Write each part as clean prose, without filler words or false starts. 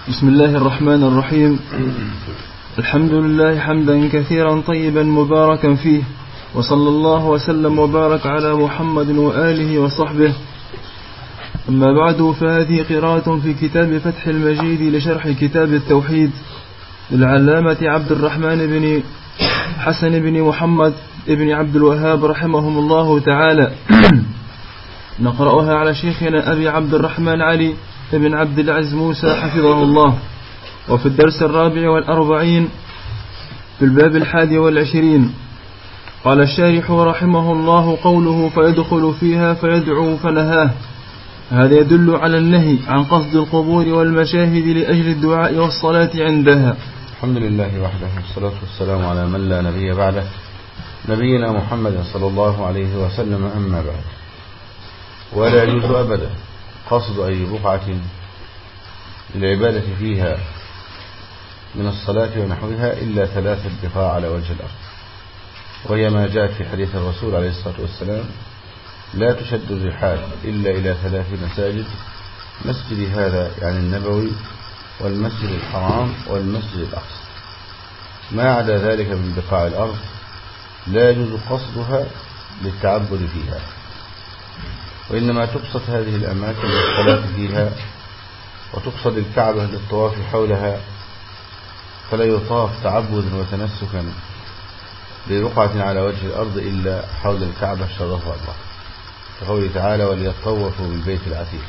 بسم الله الرحمن الرحيم. الحمد لله حمدا كثيرا طيبا مباركا فيه، وصلى الله وسلم وبارك على محمد وآله وصحبه. أما بعد، فهذه قراءة في كتاب فتح المجيد لشرح كتاب التوحيد للعلامة عبد الرحمن بن حسن بن محمد بن عبد الوهاب رحمهم الله تعالى. نقرأها على شيخنا أبي عبد الرحمن علي بن عبد العزيز موسى حفظه الله. وفي الدرس 44 في الباب 21 قال الشارح رحمه الله: قوله فيدخل فيها فيدعو فنهاه، هذا يدل على النهي عن قصد القبور والمشاهد لأجل الدعاء والصلاة عندها. الحمد لله وحده، والصلاة والسلام على من لا نبي بعده، نبينا محمد صلى الله عليه وسلم. أما بعد، ولا يجوز أبدا قصد أي بقعة للعبادة فيها من الصلاة ونحوها إلا 3 بقاع على وجه الأرض، وهي ما جاءت في حديث الرسول عليه الصلاة والسلام: لا تشد الرحال إلا إلى 3 مساجد، مسجد هذا يعني النبوي، والمسجد الحرام، والمسجد الأقصى. ما عدا ذلك من بقاع الأرض لا يجوز قصدها للتعبد فيها، وإنما تقصد هذه الأماكن للصلاة فيها، وتقصد الكعبة للطواف حولها، فلا يطاف تعبدا وتنسكا برقعة على وجه الأرض إلا حول الكعبة شرفها الله، كقوله تعالى: وليطوفوا بالبيت العتيق.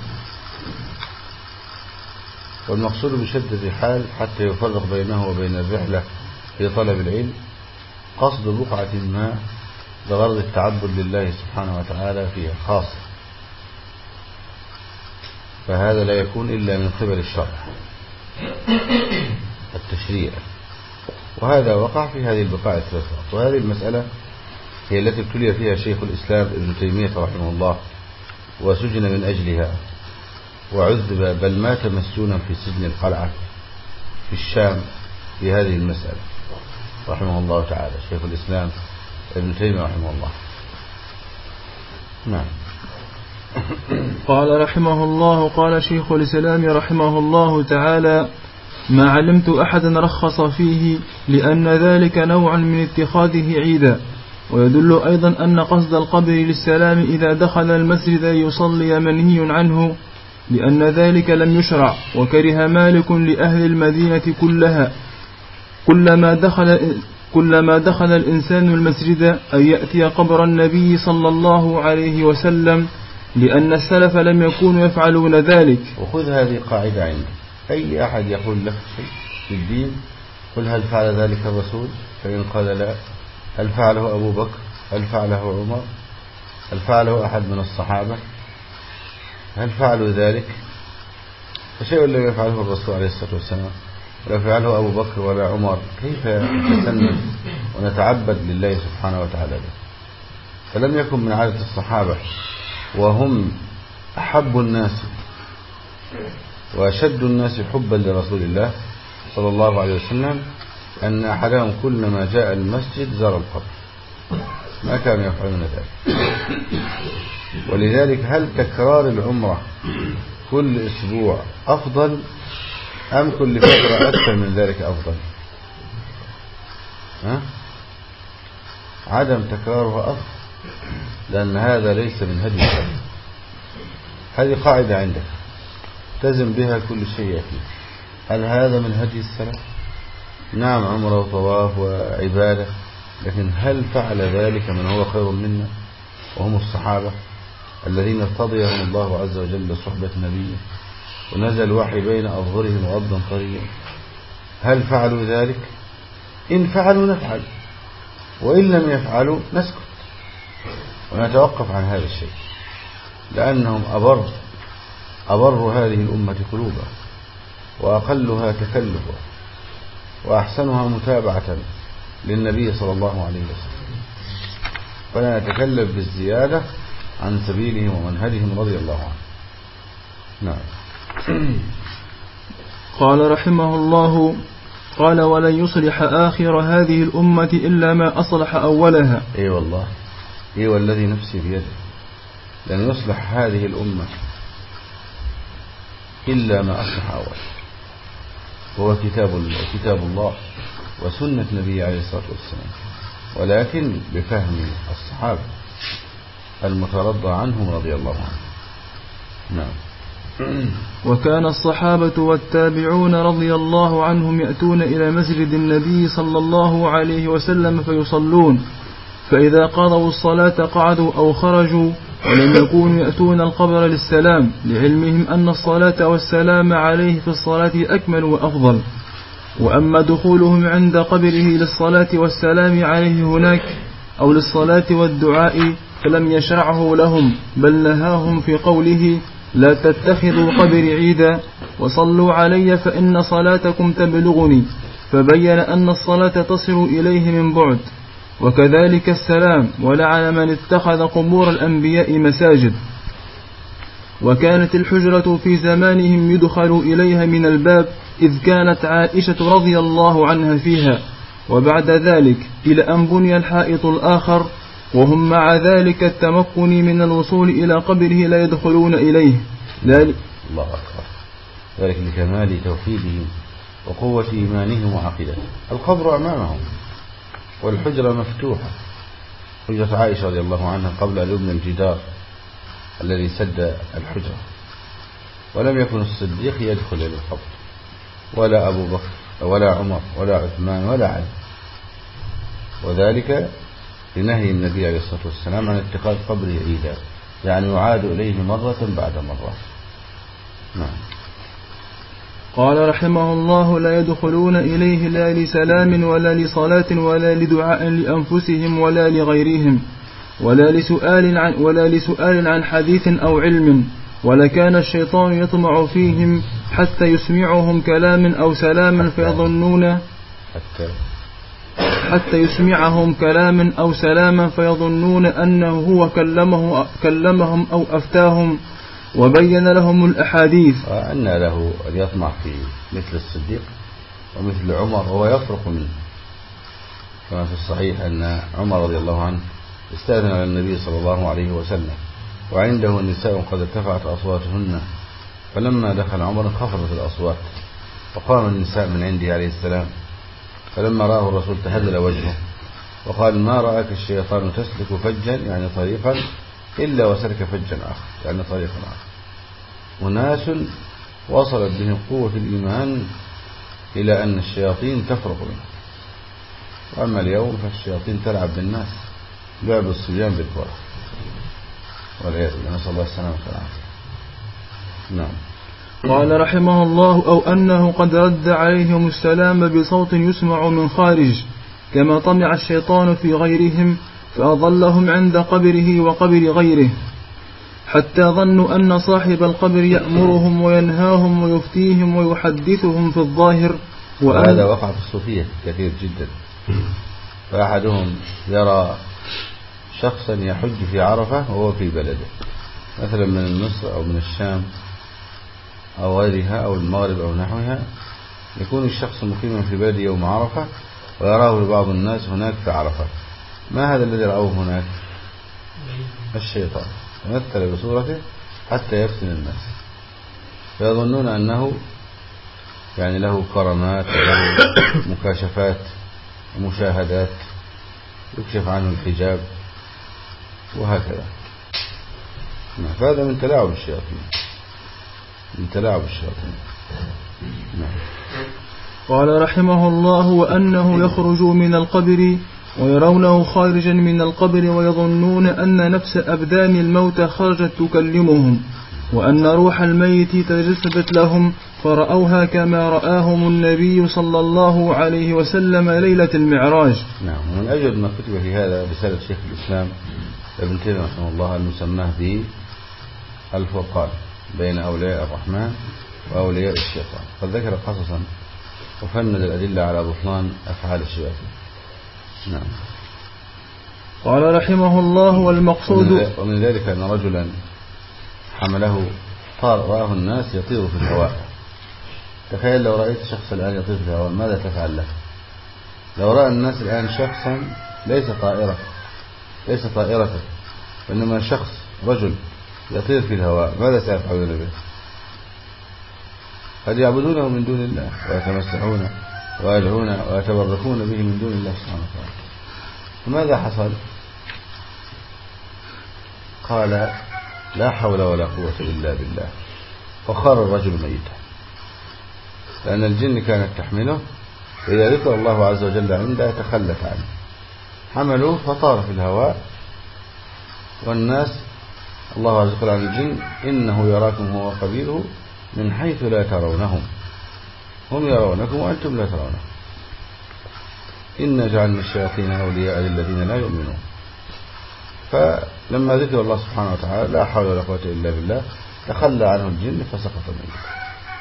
والمقصود بشد الرحال حتى يفرق بينه وبين الرحلة في طلب العلم قصد بقعة ما لغرض التعبد لله سبحانه وتعالى فيها خاصة، فهذا لا يكون إلا من قبل الشرع التشريع، وهذا وقع في هذه البقاع 3. وهذه المسألة هي التي ابتلي فيها شيخ الإسلام ابن تيمية رحمه الله، وسجن من أجلها وعذب، بل مات مسجونا في سجن القلعة في الشام في هذه المسألة رحمه الله تعالى، شيخ الإسلام ابن تيمية رحمه الله. نعم. قال رحمه الله: قال شيخ الإسلام رحمه الله تعالى: ما علمت أحدا رخص فيه، لأن ذلك نوع من اتخاذه عيدا. ويدل أيضا أن قصد القبر للسلام إذا دخل المسجد يصلي منهي عنه، لأن ذلك لم يشرع. وكره مالك لأهل المدينة كلها كلما دخل الإنسان المسجد أن يأتي قبر النبي صلى الله عليه وسلم، لأن السلف لم يكونوا يفعلون ذلك. وخذ هذه قاعدة عندك: أي أحد يقول لك شيء في الدين قل هل فعل ذلك الرسول؟ فإن قال لا، هل فعله أبو بكر؟ هل فعله عمر؟ هل فعله أحد من الصحابة؟ هل فعلوا ذلك؟ فشيء لم يفعله الرسول عليه الصلاة والسلام ولا فعله أبو بكر ولا عمر، كيف نتسنن ونتعبد لله سبحانه وتعالى به؟ فلم يكن من عادة الصحابة، وهم أحب الناس وأشد الناس حبا لرسول الله صلى الله عليه وسلم، أن أحدهم كلما جاء المسجد زار القبر، ما كانوا يفعلون ذلك. ولذلك هل تكرار العمرة كل أسبوع أفضل أم كل فترة أكثر من ذلك أفضل؟ عدم تكرارها أفضل، لأن هذا ليس من هدي السلف. هذه قاعدة عندك تزم بها كل شيء يأتي. هل هذا من هدي السلف؟ نعم، عمره وطواف وعبادة، لكن هل فعل ذلك من هو خير منا وهم الصحابة الذين ارتضيهم الله عز وجل صحبة نبيه ونزل وحي بين أظهرهم وأبدا طريا؟ هل فعلوا ذلك؟ إن فعلوا نفعل، وإن لم يفعلوا نسكت ونتوقف عن هذا الشيء، لأنهم أبر هذه الأمة قلوبا، وأقلها تكلفا، وأحسنها متابعة للنبي صلى الله عليه وسلم، فلا نتكلف بالزيادة عن سبيلهم ومنهجهم رضي الله عنه. نعم. قال رحمه الله: قال: ولن يصلح آخر هذه الأمة إلا ما أصلح أولها. أي والله، أي والذي نفسي بيده، لن يصلح هذه الأمة إلا ما أصلح أولها. هو كتاب الله وسنة نبي عليه الصلاة والسلام، ولكن بفهم الصحابة المترضى عنهم رضي الله عنهم. نعم. وكان الصحابة والتابعون رضي الله عنهم يأتون إلى مسجد النبي صلى الله عليه وسلم فيصلون، فإذا قضوا الصلاة قعدوا أو خرجوا، ولم يكونوا يأتون القبر للسلام، لعلمهم أن الصلاة والسلام عليه في الصلاة أكمل وأفضل. وأما دخولهم عند قبره للصلاة والسلام عليه هناك أو للصلاة والدعاء فلم يشرعه لهم، بل نهاهم في قوله: لا تتخذوا قبري عيدا، وصلوا علي فإن صلاتكم تبلغني، فبين أن الصلاة تصل إليه من بعد، وكذلك السلام، ولعن من اتخذ قبور الأنبياء مساجد. وكانت الحجرة في زمانهم يدخل إليها من الباب، إذ كانت عائشة رضي الله عنها فيها، وبعد ذلك إلى أن بني الحائط الآخر، وهم مع ذلك التمكن من الوصول إلى قبره لا يدخلون إليه. الله أكبر، ذلك لكمال توحيدهم وقوة إيمانهم وعقيدتهم. القبر أمامهم والحجرة مفتوحة، حجرة عائشة رضي الله عنها قبل أن يبنى الجدار الذي سد الحجرة، ولم يكن الصديق يدخل إلى القبر، ولا أبو بكر ولا عمر ولا عثمان ولا علي، وذلك لنهي النبي عليه الصلاة والسلام عن اتخاذ قبره عيدا، يعني يعاد إليه مرة بعد مرة. نعم. قال رحمه الله: لا يدخلون إليه لا لسلام ولا لصلاة ولا لدعاء لأنفسهم ولا لغيرهم، ولا لسؤال عن حديث أو علم، ولكان الشيطان يطمع فيهم حتى يسمعهم كلاما أو سلاما فيظنون أنه هو كلمهم أو أفتاهم، وبين لهم الأحاديث. وأن له أن يطمع في مثل الصديق ومثل عمر وهو يفرق منه، كما في الصحيح أن عمر رضي الله عنه استأذن على النبي صلى الله عليه وسلم وعنده النساء قد ارتفعت أصواتهن، فلما دخل عمر انخفضت الأصوات، وقام النساء من عنده عليه السلام، فلما رآه الرسول تهلل وجهه وقال: ما رآك الشيطان تسلك فجا، يعني طريقا، إلا وسلك فجا آخر، يعني طريقا آخر. أناس وصلت بهم قوة الإيمان إلى أن الشياطين تفرق منه، وأما اليوم فالشياطين تلعب بالناس لعب الصبيان بالكرة، والعياذ بالله، نسأل الله السلامة والعافية. نعم. قال رحمه الله: أو أنه قد رد عليهم السلام بصوت يسمع من خارج، كما طمع الشيطان في غيرهم فأضلهم عند قبره وقبر غيره، حتى ظنوا أن صاحب القبر يأمرهم وينهاهم ويفتيهم ويحدثهم في الظاهر. وهذا وقع في الصوفية كثير جدا، فأحدهم يرى شخصا يحج في عرفة وهو في بلده، مثلا من مصر أو من الشام أو غيرها أو المغرب أو نحوها، يكون الشخص مقيما في بلده يوم عرفة ويراه بعض الناس هناك في عرفة. ما هذا الذي رأوه هناك؟ الشيطان تمثل بصورته حتى يفتن الناس، فيظنون أنه يعني له كرامات وله مكاشفات ومشاهدات، يكشف عنه الحجاب وهكذا. فهذا من تلاعب الشياطين، قال رحمه الله: وأنه يخرج من القبر ويرونه خارجا من القبر ويظنون أن نفس أبدان الموت خرجت تكلمهم، وأن روح الميت تجسدت لهم فرأوها كما رآهم النبي صلى الله عليه وسلم ليلة المعراج. نعم. ومن أجل ما كتب في هذا رسالة شيخ الإسلام ابن تيمية رحمه الله المسماه به الفرقان بين أولياء الرحمن وأولياء الشيطان، قد ذكر قصصا وفند الأدلة على بطلان أفعال الشياطين. نعم. قال رحمه الله: والمقصود ومن ذلك أن رجلا حمله رآه الناس يطير في الهواء. تخيل لو رأيت شخص الآن يطير في الهواء ماذا تفعل له؟ لو رأى الناس الآن شخصا ليس طائرة وإنما شخص رجل يطير في الهواء، ماذا سيفعلون به؟ قد يعبدونه من دون الله ويتمسحون ويدعون ويتبركون به من دون الله سبحانه وتعالى. فماذا حصل؟ قال لا حول ولا قوة إلا بالله، فخر الرجل ميتا، لأن الجن كانت تحمله، إذا ذكر الله عز وجل عنده تخلت عنه، حملوه فطار في الهواء. والناس الله عز وجل عن الجن إنه يراكم هو وقبيله من حيث لا ترونهم، هم يرونكم وأنتم لا ترونهم، إنا جعلنا الشياطين أولياء للذين لا يؤمنون. فلما ذكر الله سبحانه وتعالى لا حول ولا قوة إلا بالله تخلى عنه الجن فسقط ميتا.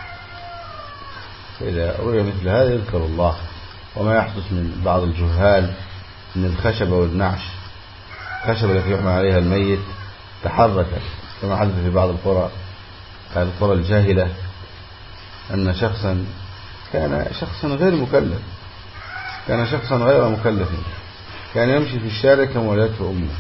فإذا رؤي مثل هذا يذكر الله. وما يحدث من بعض الجهال من الخشبة والنعش، الخشبة التي يحمل عليها الميت تحركت كما حدث في بعض القرى الجاهلة، أن شخصا كان شخصا غير مكلف، كان شخصا غير مكلف، كان يمشي في الشارع كما ولدته أمه،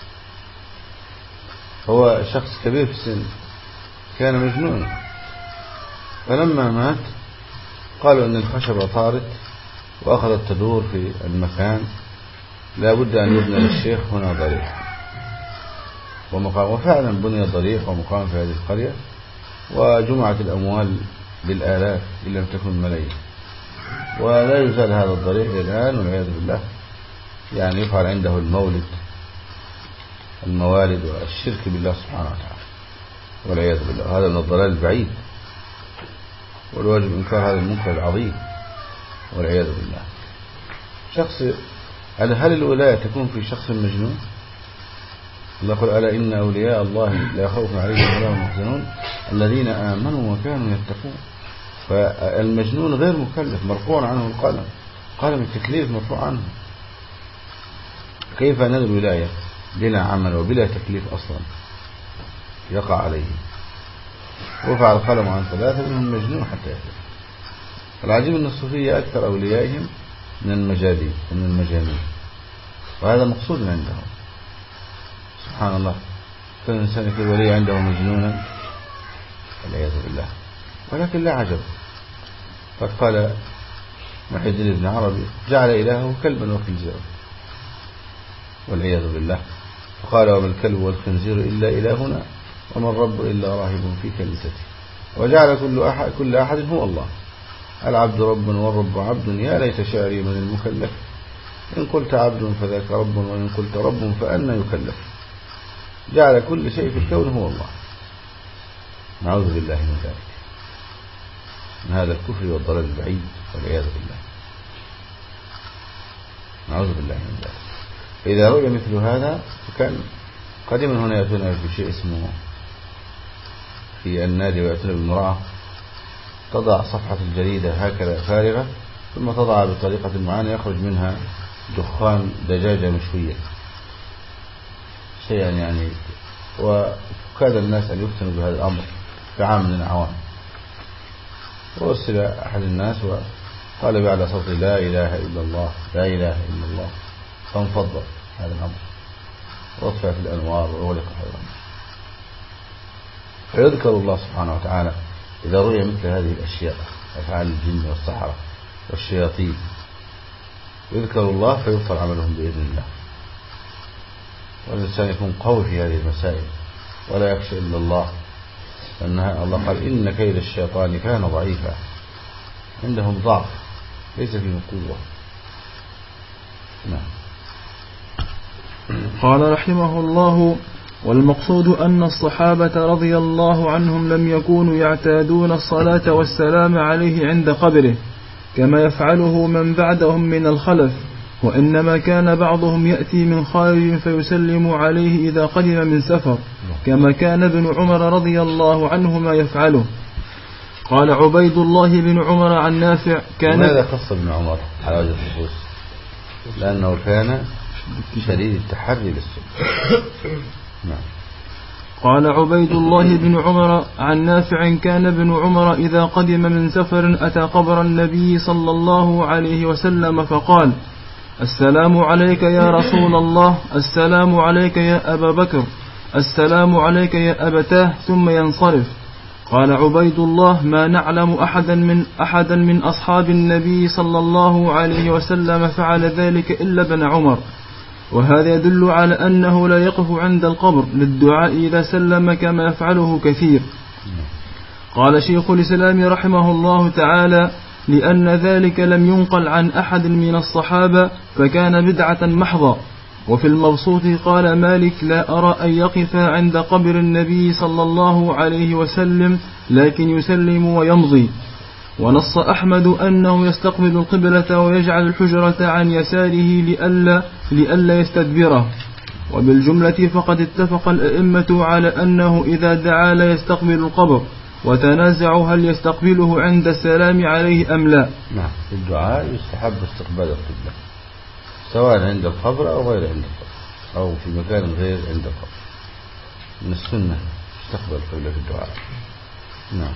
هو شخص كبير في السن، كان مجنون. فلما مات قالوا أن الخشبة طارت وأخذت تدور في المكان، لا بد أن يبنى للشيخ هنا ضريح ومقام. وفعلا بني ضريح ومقام في هذه القرية، وجمعت الأموال بالآلاف إن لم تكن ملايين، ولا يزال هذا الضريح الآن والعياذ بالله، يعني يفعل عنده الموالد والشرك بالله سبحانه وتعالى والعياذ بالله. هذا من الضلال البعيد، والواجب إنكار هذا المنكر العظيم والعياذ بالله. شخص هل الولاية تكون في شخص مجنون؟ الله قال ألا إن أولياء الله لا خوف عليهم ولا هم يحزنون الذين آمنوا وكانوا يتقون. فالمجنون غير مكلف، مرفوع عنه القلم، قلم التكليف مرفوع عنه. كيف أن الولاية بلا عمل وبلا تكليف أصلا يقع عليه؟ رفع القلم عن 3 منهم مجنون حتى يفعل. العجيب أن الصوفية أكثر أوليائهم من المجانين، وهذا مقصود عندهم. سبحان الله، كل إنسان يكون ولي عنده مجنونا والعياذ بالله. ولكن لا عجب، قد قال محي الدين ابن عربي جعل إلهه كلبا وخنزيرا والعياذ بالله، فقال وما الكلب والخنزير إلا إلهنا وما الرب إلا راهب في كنيسته، وجعل كل أحد هو الله، العبد رب والرب عبد، يا ليت شعري من المكلف، إن قلت عبد فذاك رب وإن قلت رب فأنا يكلف. جعل كل شيء في الكون هو الله. نعوذ بالله من ذلك، من هذا الكفر والضلال البعيد والعياذ بالله، نعوذ بالله من ذلك. فإذا رؤي مثل هذا فكان قديما هنا يأتون في شيء اسمه في النادي، ويأتون بالمرأة تضع صفحة الجريدة هكذا فارغة، ثم تضع بطريقة معينة يخرج منها دخان دجاجة مشوية شيئا يعني، وكاد الناس أن يفتنوا بهذا الأمر في عام من الأعوام. وأرسل أحد الناس وقال بعد صوت لا إله إلا الله لا إله إلا الله، فانفض هذا الأمر وطفى في الأنوار وغلق هذا الأمر. فيذكر الله سبحانه وتعالى إذا رؤي مثل هذه الأشياء، أفعال الجن والسحرة والشياطين، يذكر الله فيغفر عملهم بإذن الله. والإنسان يكون قوي في هذه المسائل ولا يخشى إلا الله، لأن الله قال إن كيد الشيطان كان ضعيفا، عندهم ضعف ليس فيهم قوة. نعم. قال رحمه الله: والمقصود أن الصحابة رضي الله عنهم لم يكونوا يعتادون الصلاة والسلام عليه عند قبره كما يفعله من بعدهم من الخلف، وإنما كان بعضهم يأتي من خارج فيسلم عليه إذا قدم من سفر، كما كان ابن عمر رضي الله عنهما يفعله. قال عبيد الله بن عمر عن نافع: كان ماذا خص ابن عمر على وجه الخصوص؟ لأنه كان شديد التحري للسنة. نعم. قال عبيد الله بن عمر عن نافع: كان ابن عمر إذا قدم من سفر أتى قبر النبي صلى الله عليه وسلم فقال: السلام عليك يا رسول الله، السلام عليك يا أبا بكر، السلام عليك يا أبتاه، ثم ينصرف. قال عبيد الله: ما نعلم أحدا من أصحاب النبي صلى الله عليه وسلم فعل ذلك إلا ابن عمر. وهذا يدل على أنه لا يقف عند القبر للدعاء إذا سلم كما يفعله كثير. قال شيخ الإسلام رحمه الله تعالى: لأن ذلك لم ينقل عن أحد من الصحابة فكان بدعة محضة. وفي المبسوط قال مالك: لا أرى أن يقف عند قبر النبي صلى الله عليه وسلم، لكن يسلم ويمضي. ونص أحمد أنه يستقبل القبلة ويجعل الحجرة عن يساره لئلا يستدبره. وبالجملة فقد اتفق الأئمة على أنه إذا دعا لا يستقبل القبر، وتنازعوا هل يستقبله عند السلام عليه أم لا. نعم، في الدعاء يستحب استقبال القبلة سواء عند القبر أو غير عند القبر أو في مكان غير عند القبر. من السنة استقبال القبلة في الدعاء. نعم.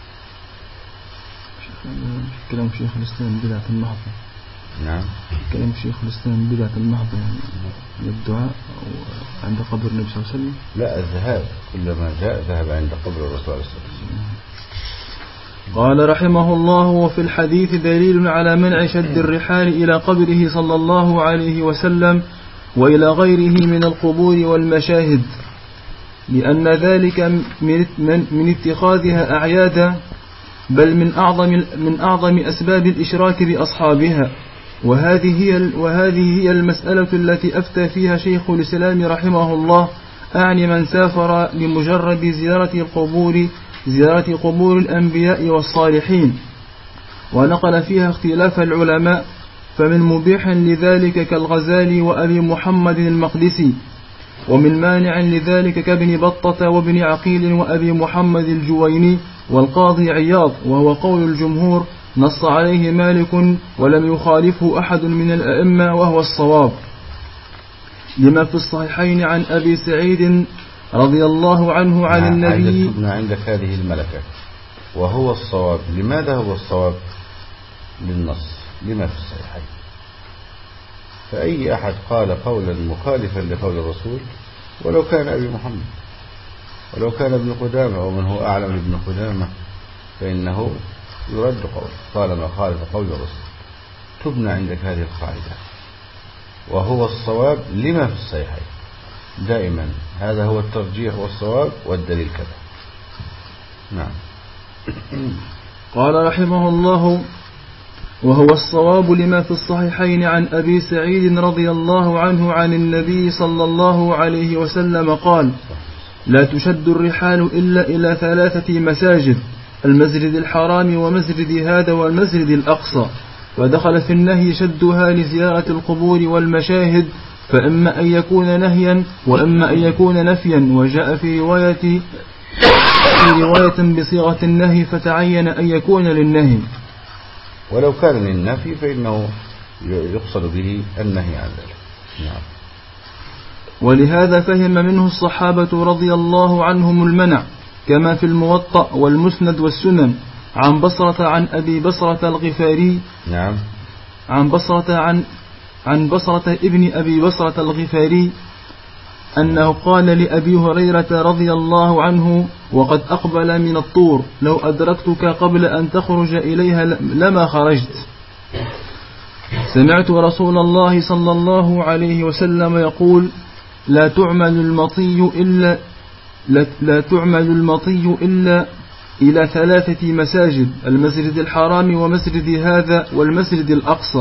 كلام شيخ الإسلام بدعة المحضة. نعم، كلام شيخ الإسلام بدعة المحضة، يعني الدعاء عند قبر النبي صلى الله عليه وسلم. لا، الذهاب كلما جاء ذهب عند قبر الرسول صلى الله عليه وسلم. قال رحمه الله: وفي الحديث دليل على منع شد الرحال إلى قبره صلى الله عليه وسلم وإلى غيره من القبور والمشاهد، لأن ذلك من اتخاذها أعيادا، بل من أعظم أسباب الإشراك بأصحابها. وهذه هي المسألة التي أفتى فيها شيخ الإسلام رحمه الله، أعني من سافر لمجرد زيارة قبور الأنبياء والصالحين، ونقل فيها اختلاف العلماء، فمن مبيح لذلك كالغزالي وأبي محمد المقدسي، ومن مانع لذلك كابن بطة وابن عقيل وأبي محمد الجويني والقاضي عياض، وهو قول الجمهور نص عليه مالك ولم يخالفه أحد من الأئمة، وهو الصواب، لما في الصحيحين عن أبي سعيد رضي الله عنه عن النبي. عندك هذه الملكة وهو الصواب. لماذا هو الصواب؟ للنص لما في الصحيحين. فأي أحد قال قولا مخالفا لقول الرسول، ولو كان أبي محمد ولو كان ابن قدامة أو من هو أعلم ابن قدامة، فإنه يرد قول طالما خالف قول الرسول. تبنى عندك هذه القاعدة وهو الصواب لما في الصحيحين. دائما هذا هو الترجيح والصواب والدليل كذا. نعم. قال رحمه الله: وهو الصواب لما في الصحيحين عن أبي سعيد رضي الله عنه عن النبي صلى الله عليه وسلم قال: لا تشد الرحال إلا إلى 3 مساجد: المسجد الحرام ومسجد هذا والمسجد الأقصى. ودخل في النهي شدها لزيارة القبور والمشاهد، فإما أن يكون نهيا وإما أن يكون نفيا. وجاء في رواية بصيغة النهي، فتعين أن يكون للنهي. ولو كان للنفي فإنه يقصد به النهي عن ذلك. نعم. ولهذا فهم منه الصحابة رضي الله عنهم المنع، كما في الموطأ والمسند والسنن عن بصرة عن أبي بصرة الغفاري. نعم. عن بصرة ابن أبي بصرة الغفاري أنه قال لأبي هريرة رضي الله عنه وقد أقبل من الطور: لو أدركتك قبل أن تخرج إليها لما خرجت. سمعت رسول الله صلى الله عليه وسلم يقول: لا تعمل المطي إلا إلى 3 مساجد: المسجد الحرام ومسجد هذا والمسجد الأقصى.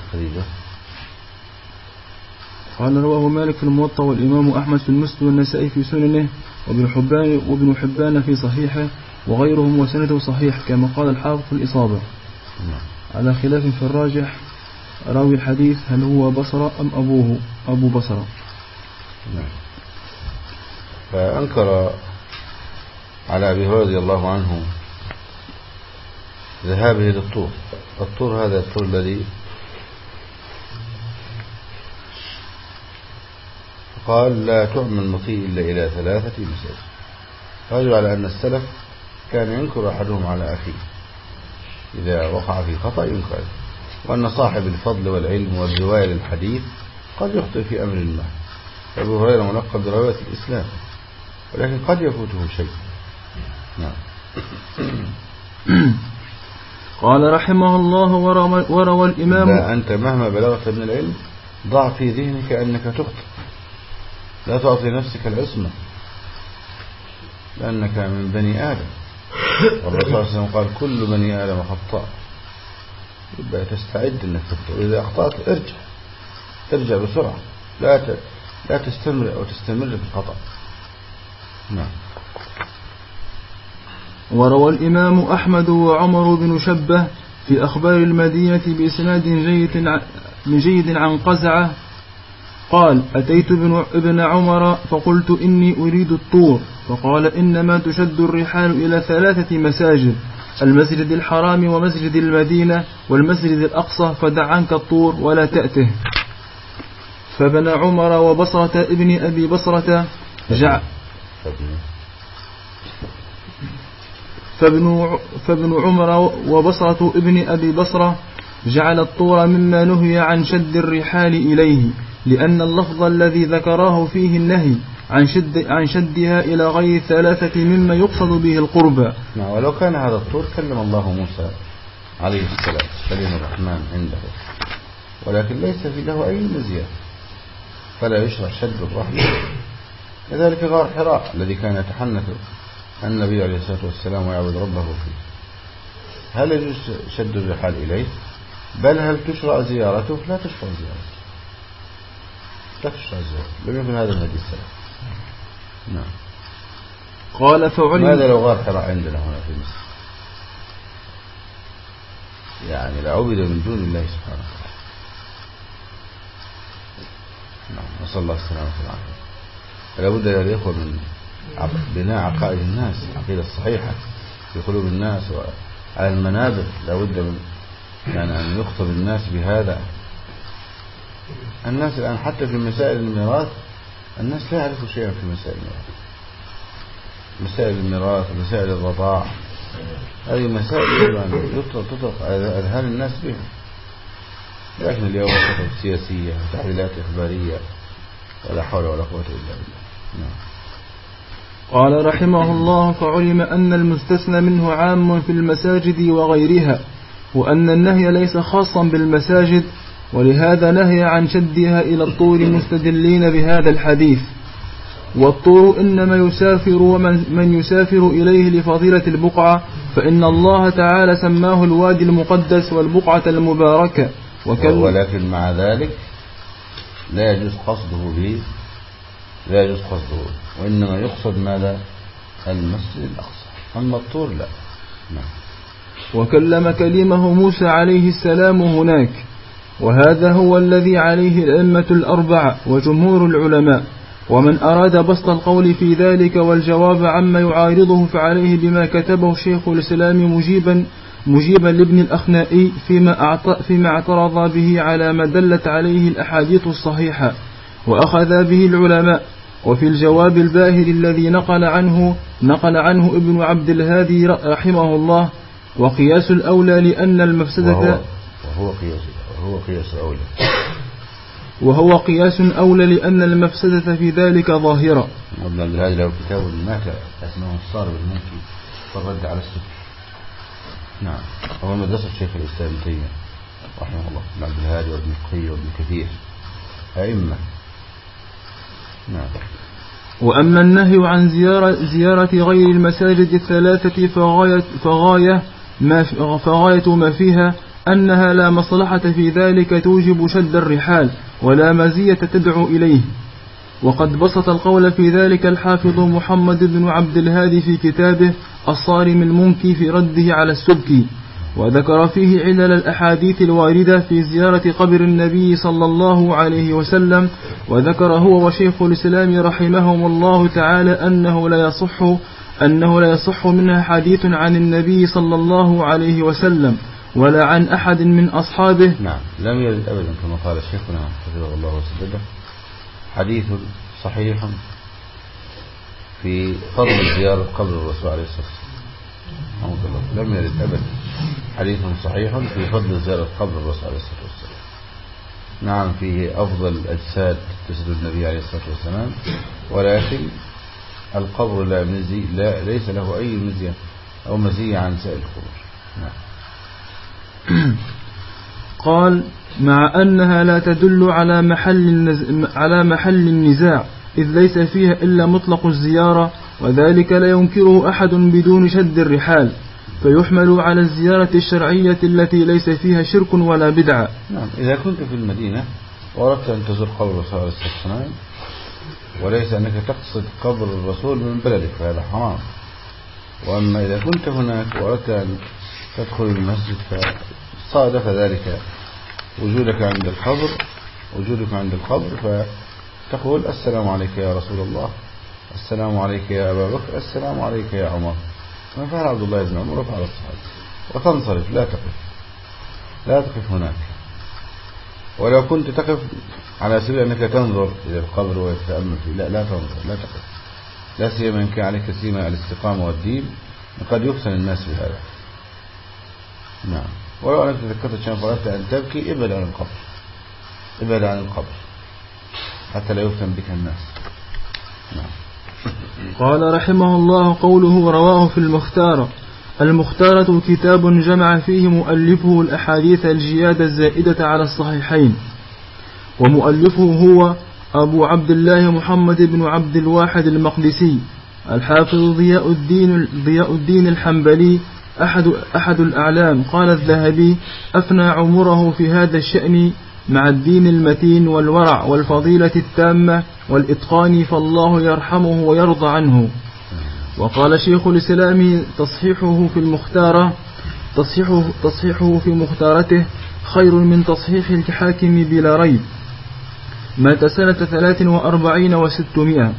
قال: رواه مالك في الموطأ، والإمام أحمد في المسند، والنسائي في سننه، وابن حبان في صحيحه، وغيرهم، وسنده صحيح كما قال الحافظ في الإصابة، على خلاف في الراجح راوي الحديث هل هو بصرة أم أبو بصرة. فأنكر على أبي هريرة رضي الله عنه ذهابه للطور. الطور هذا الطور الذي قال: لا تعمل المطي إلا إلى 3 مساجد. رجع على أن السلف كان ينكر أحدهم على أخيه إذا وقع في خطأ ينكر، وأن صاحب الفضل والعلم والرواية للحديث قد يخطئ في أمر ما. أبو هريرة ملقب برواية الإسلام، ولكن قد يفوته شيء. نعم. قال رحمه الله: وروى الإمام. أنت مهما بلغت من العلم ضع في ذهنك أنك تخطئ، لا تعطي نفسك العصمة لأنك من بني آدم، والرسول صلى الله عليه وسلم قال: كل بني آدم خطاء. يبقى تستعد أنك تخطئ، وإذا أخطأت ارجع بسرعة، لا تستمر أو تستمر في الخطأ. نعم. وروى الإمام أحمد وعمر بن شبه في أخبار المدينة بإسناد جيد عن قزعة قال: أتيت ابن عمر فقلت إني أريد الطور، فقال: إنما تشد الرحال إلى 3 مساجد: المسجد الحرام ومسجد المدينة والمسجد الأقصى، فدع عنك الطور ولا تأته. فابن عمر وبصرة ابن أبي بصرة فابن عمر وبصرة ابن أبي بصرة جعل الطور مما نهي عن شد الرحال إليه، لأن اللفظ الذي ذكراه فيه النهي عن شدها إلى غير 3 مما يقصد به القربى. ولو كان هذا الطور كلم الله موسى عليه السلام كلم الرحمن عنده، ولكن ليس في له أي مزية، فلا يشرع شد الرحل. كذلك غار حراء الذي كان يتحنث النبي عليه الصلاة والسلام ويعبد ربه فيه، هل يجوز شد الرحال إليه؟ بل هل تشرع زيارته؟ لا تشرع زيارته، لم يكن هذا الهدي السلام. نعم. قال: فعلم. ماذا لو غار حراء عندنا هنا في مصر؟ يعني لعبد من دون الله سبحانه وتعالى. نعم. نسأل الله السلامة والعافية. فلا بد يا الإخوة من بناء عقائد الناس، العقيدة الصحيحة في قلوب الناس وعلى المنابر. لا بد من أن يخطب الناس بهذا. الناس الآن حتى في مسائل الميراث الناس لا يعرفوا شيئا في مسائل الميراث، مسائل الميراث ومسائل الرضاع، هذه مسائل يجب أن تطرق أذهان الناس بها. لكن اليوم خطب سياسية وتحليلات إخبارية، ولا حول ولا قوة إلا بالله. نعم. قال رحمه الله: فعلم أن المستثنى منه عام في المساجد وغيرها، وأن النهي ليس خاصا بالمساجد، ولهذا نهي عن شدها إلى الطور مستدلين بهذا الحديث. والطور إنما يسافر ومن يسافر إليه لفضيلة البقعة، فإن الله تعالى سماه الوادي المقدس والبقعة المباركة. ولكن مع ذلك لا يجوز قصده وإنما يقصد ماذا؟ المسجد الأقصى، أما الطور لا. نعم. وكلم كلمه موسى عليه السلام هناك، وهذا هو الذي عليه الأئمة الأربعة وجمهور العلماء. ومن أراد بسط القول في ذلك والجواب عما يعارضه فعليه بما كتبه شيخ الإسلام مجيبا لابن الأخنائي فيما اعترض به على ما دلت عليه الأحاديث الصحيحة وأخذ به العلماء. وفي الجواب الباهر الذي نقل عنه ابن عبد الهادي رحمه الله: وقياس الأولى لأن المفسدة وهو قياس أولى لأن المفسدة في ذلك ظاهرة. ابن عبد الهادي له كتاب مات اسمه الصارم المنكي فالرد على السكر. نعم. هو مدرسة شيخ الإسلام ابن تيمية رحمه الله، ابن عبد الهادي وابن القيم وابن كثير أئمة. نعم. وأما النهي عن زيارة غير المساجد الثلاثة فغاية ما فيها أنها لا مصلحة في ذلك توجب شد الرحال ولا مزية تدعو إليه. وقد بسط القول في ذلك الحافظ محمد بن عبد الهادي في كتابه الصارم المنكي في رده على السبكي، وذكر فيه علل الأحاديث الواردة في زيارة قبر النبي صلى الله عليه وسلم. وذكر هو وشيخ الإسلام رحمهم الله تعالى أنه لا يصح منها حديث عن النبي صلى الله عليه وسلم ولا عن أحد من أصحابه. نعم. لم يرد أبدا كما قال شيخنا حفظه الله وسدده حديث صحيح في فضل زيارة قبر الرسول عليه الصلاة والسلام. لم يرد أبدا حديث صحيح في فضل زيارة قبر الرسول عليه الصلاة والسلام. نعم، فيه أفضل أجساد جسد النبي عليه الصلاة والسلام، ولكن القبر ليس له أي مزية أو مزية عن سائر القبور. نعم. قال: مع أنها لا تدل على محل النزاع، إذ ليس فيها إلا مطلق الزيارة، وذلك لا ينكره أحد بدون شد الرحال، فيحمل على الزيارة الشرعية التي ليس فيها شرك ولا بدعة. نعم. إذا كنت في المدينة وأردت أن تزور قبر الرسول عليه الصلاة والسلام، وليس أنك تقصد قبر الرسول من بلدك، فهذا حرام. وأما إذا كنت هناك وأردت أن تدخل المسجد فصادف ذلك وجودك عند القبر، فتقول: السلام عليك يا رسول الله، السلام عليك يا أبا بكر، السلام عليك يا عمر. ما فعل عبد الله بن عمر وفعل الصحابة، وتنصرف، لا تقف هناك. ولو كنت تقف على سبيل أنك تنظر إلى القبر وتتأمل فيه، لا تنظر، لا تقف، لا سيما إن كان عليك سيما الاستقامة والدين، قد يفتن الناس بهذا. نعم. ولو أنك تذكرت شيئا فأردت أن تبكي، ابعد عن القبر حتى لا يفتن بك الناس. نعم. قال رحمه الله: قوله رواه في المختارة كتاب جمع فيه مؤلفه الأحاديث الجياد الزائدة على الصحيحين، ومؤلفه هو أبو عبد الله محمد بن عبد الواحد المقدسي الحافظ ضياء الدين الحنبلي أحد الأعلام. قال الذهبي: أفنى عمره في هذا الشأن مع الدين المتين والورع والفضيلة التامة والإتقان، فالله يرحمه ويرضى عنه. وقال شيخ الإسلام: تصحيحه في مختارته خير من تصحيح الحاكم بلا ريب. مات سنة 43 و600.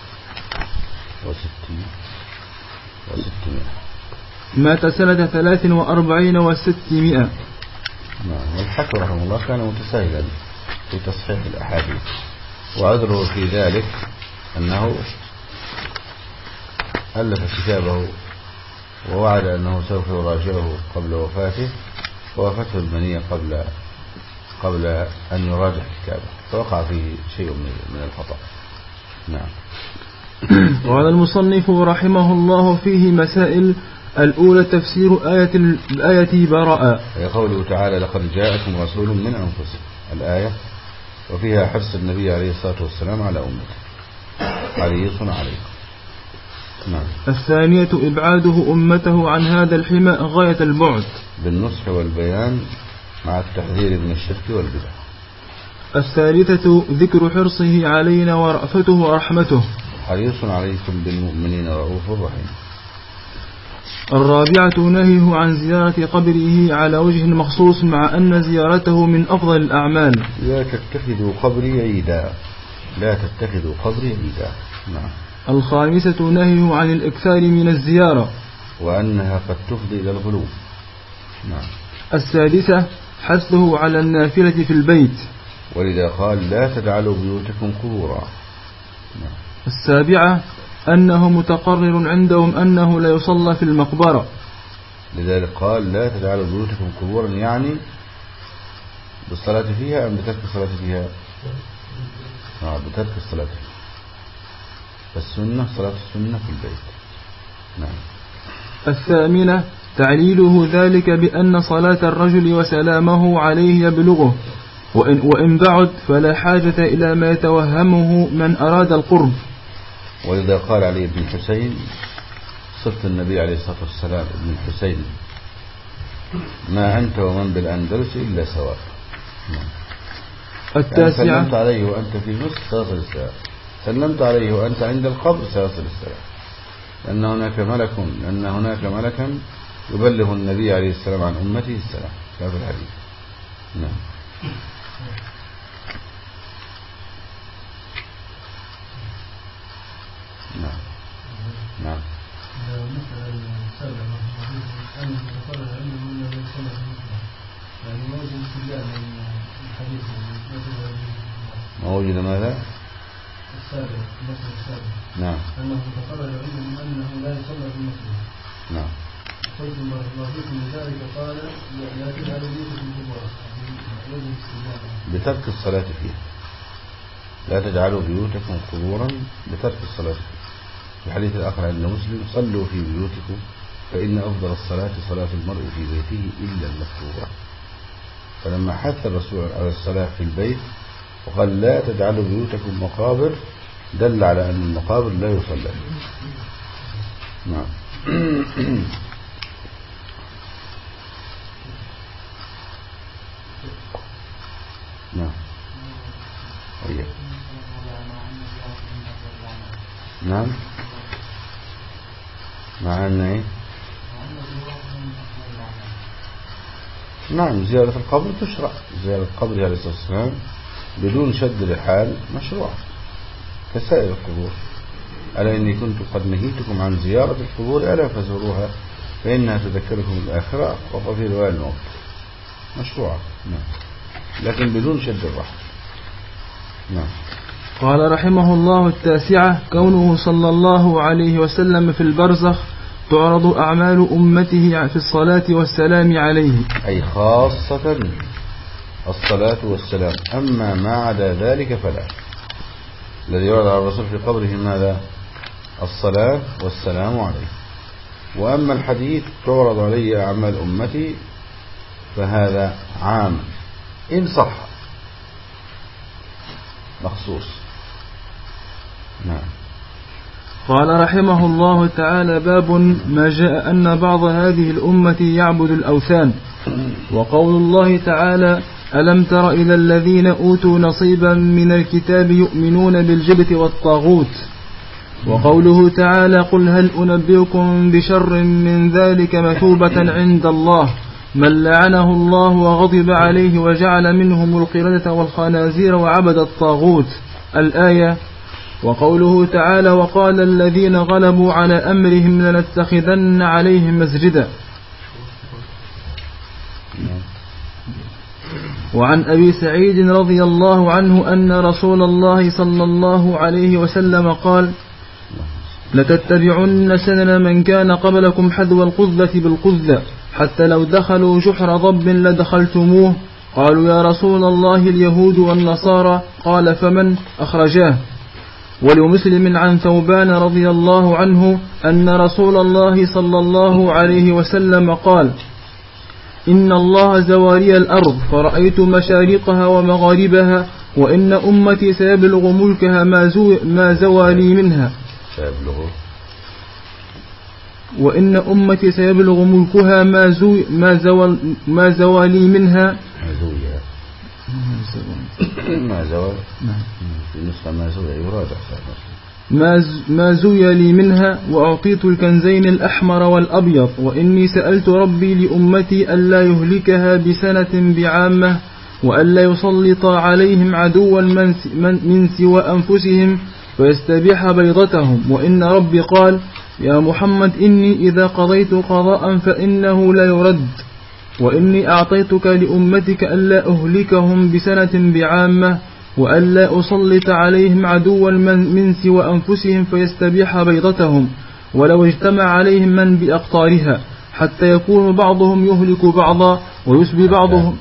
مات سنة 43 و600. نعم. والحكم رحمه الله كان متساهلا في تصحيح الأحاديث، وعذره في ذلك أنه ألف كتابه ووعد أنه سوف يراجعه قبل وفاته، ووفاته المنية قبل أن يراجع كتابه، فوقع فيه شيء من الخطأ. نعم. قال المصنف رحمه الله: فيه مسائل. الأولى تفسير آية براءة، قوله تعالى: لقد جاءكم رسول من أنفسكم، الآية، وفيها حرص النبي عليه الصلاة والسلام على أمته، حريص عليكم. نعم. الثانية إبعاده أمته عن هذا الحمى غاية البعد بالنصح والبيان مع التحذير من الشرك والبدع. الثالثة ذكر حرصه علينا ورأفته ورحمته، حريص عليكم بالمؤمنين رؤوف رحيم. الرابعة نهيه عن زيارة قبره على وجه مخصوص، مع أن زيارته من أفضل الأعمال. لا تتخذوا قبري عيدا. نعم. الخامسة نهيه عن الإكثار من الزيارة، وأنها قد تفضي إلى الغلو. نعم. السادسة حثه على النافلة في البيت، ولذا قال: لا تجعلوا بيوتكم قبورا. نعم. السابعة أنه متقرر عندهم أنه لا يصلى في المقبرة، لذلك قال: لا تجعلوا بيوتكم قبورا، يعني بالصلاة فيها أم بترك الصلاة فيها؟ بترك الصلاة فيها، فالسنة صلاة السنة في البيت. نعم. الثامنة تعليله ذلك بأن صلاة الرجل وسلامه عليه يبلغه، وإن بعد فلا حاجة إلى ما يتوهمه من أراد القرب. ولذا قال علي بن الحسين: صفت النبي عليه الصلاة والسلام ابن الحسين: ما أنت ومن بالأندلس إلا سواء. التاسعة سلمت عليه وأنت في مصر سيصل السلام، سلمت عليه وأنت عند القبر سيصل السلام، لأن هناك ملكا يبلغ النبي عليه السلام عن أمته السلام، هذا الحديث. نعم. نعم. موجود ماذا؟ نعم. أنه تقرر علمهم أنه لا يصلى في المسجد. نعم. قلت الله فيكم لذلك قال: لا تجعلوا بيوتكم قبورا، بترك الصلاة فيها. لا تجعلوا بيوتكم قبورا بترك الصلاة فيها. في الحديث الآخر عند مسلم: صلوا في بيوتكم فإن أفضل الصلاة صلاة المرء في بيته إلا المكتوبة. فلما حث الرسول على الصلاة في البيت وقال لا تجعلوا بيوتكم مقابر دل على أن المقابر لا يصلى. نعم. نعم. نعم. مع أن إيه؟ نعم، زيارة القبر تشرع. زيارة القبر عليه الصلاة والسلام بدون شد رحال مشروع كسائر القبور. ألا إني كنت قد نهيتكم عن زيارة القبور ألا فزوروها فإنها تذكركم الآخرة، وفي رواية الموت. مشروع. نعم. لكن بدون شد الرحل. نعم. قال رحمه الله: 9 كونه صلى الله عليه وسلم في البرزخ تعرض أعمال أمته في الصلاة والسلام عليه، أي خاصة الصلاة والسلام. أما ما عدا ذلك فلا. الذي يعرض على الرسول في قبره ماذا؟ الصلاة والسلام عليه. وأما الحديث تعرض عليه أعمال أمتي فهذا عام إن صح مخصوص. نعم. قال رحمه الله تعالى: باب ما جاء أن بعض هذه الأمة يعبد الأوثان. وقول الله تعالى: ألم تر إلى الذين أوتوا نصيبا من الكتاب يؤمنون بالجبت والطاغوت. وقوله تعالى: قل هل أنبئكم بشر من ذلك مثوبة عند الله من لعنه الله وغضب عليه وجعل منهم القردة والخنازير وعبد الطاغوت. الآية. وقوله تعالى: وقال الذين غلبوا على أمرهم لنتخذن عليهم مسجدا. وعن أبي سعيد رضي الله عنه أن رسول الله صلى الله عليه وسلم قال: لتتبعن سنن من كان قبلكم حذو القذة بالقذة حتى لو دخلوا جحر ضب لدخلتموه. قالوا: يا رسول الله اليهود والنصارى. قال: فمن؟ أخرجاه. ولمسلم عن ثوبان رضي الله عنه أن رسول الله صلى الله عليه وسلم قال: إن الله زواري الأرض فرأيت مشارقها ومغاربها وإن أمتي سيبلغ ملكها ما زوالي منها. وإن أمتي سيبلغ ملكها ما زوالي منها. ما زوال. ما زوي لي منها. وأعطيت الكنزين الأحمر والأبيض. وإني سألت ربي لأمتي ألا يهلكها بسنة بعامة وألا يسلط عليهم عدوا من سوى أنفسهم فيستبيح بيضتهم. وإن ربي قال: يا محمد إني إذا قضيت قضاء فإنه لا يرد. وإني أعطيتك لأمتك ألا أهلكهم بسنة بعامة وألا أسلط عليهم عدوا من سوى أنفسهم فيستبيح بيضتهم ولو اجتمع عليهم من بأقطارها حتى يكون بعضهم يهلك بعضا ويسبي بعضهم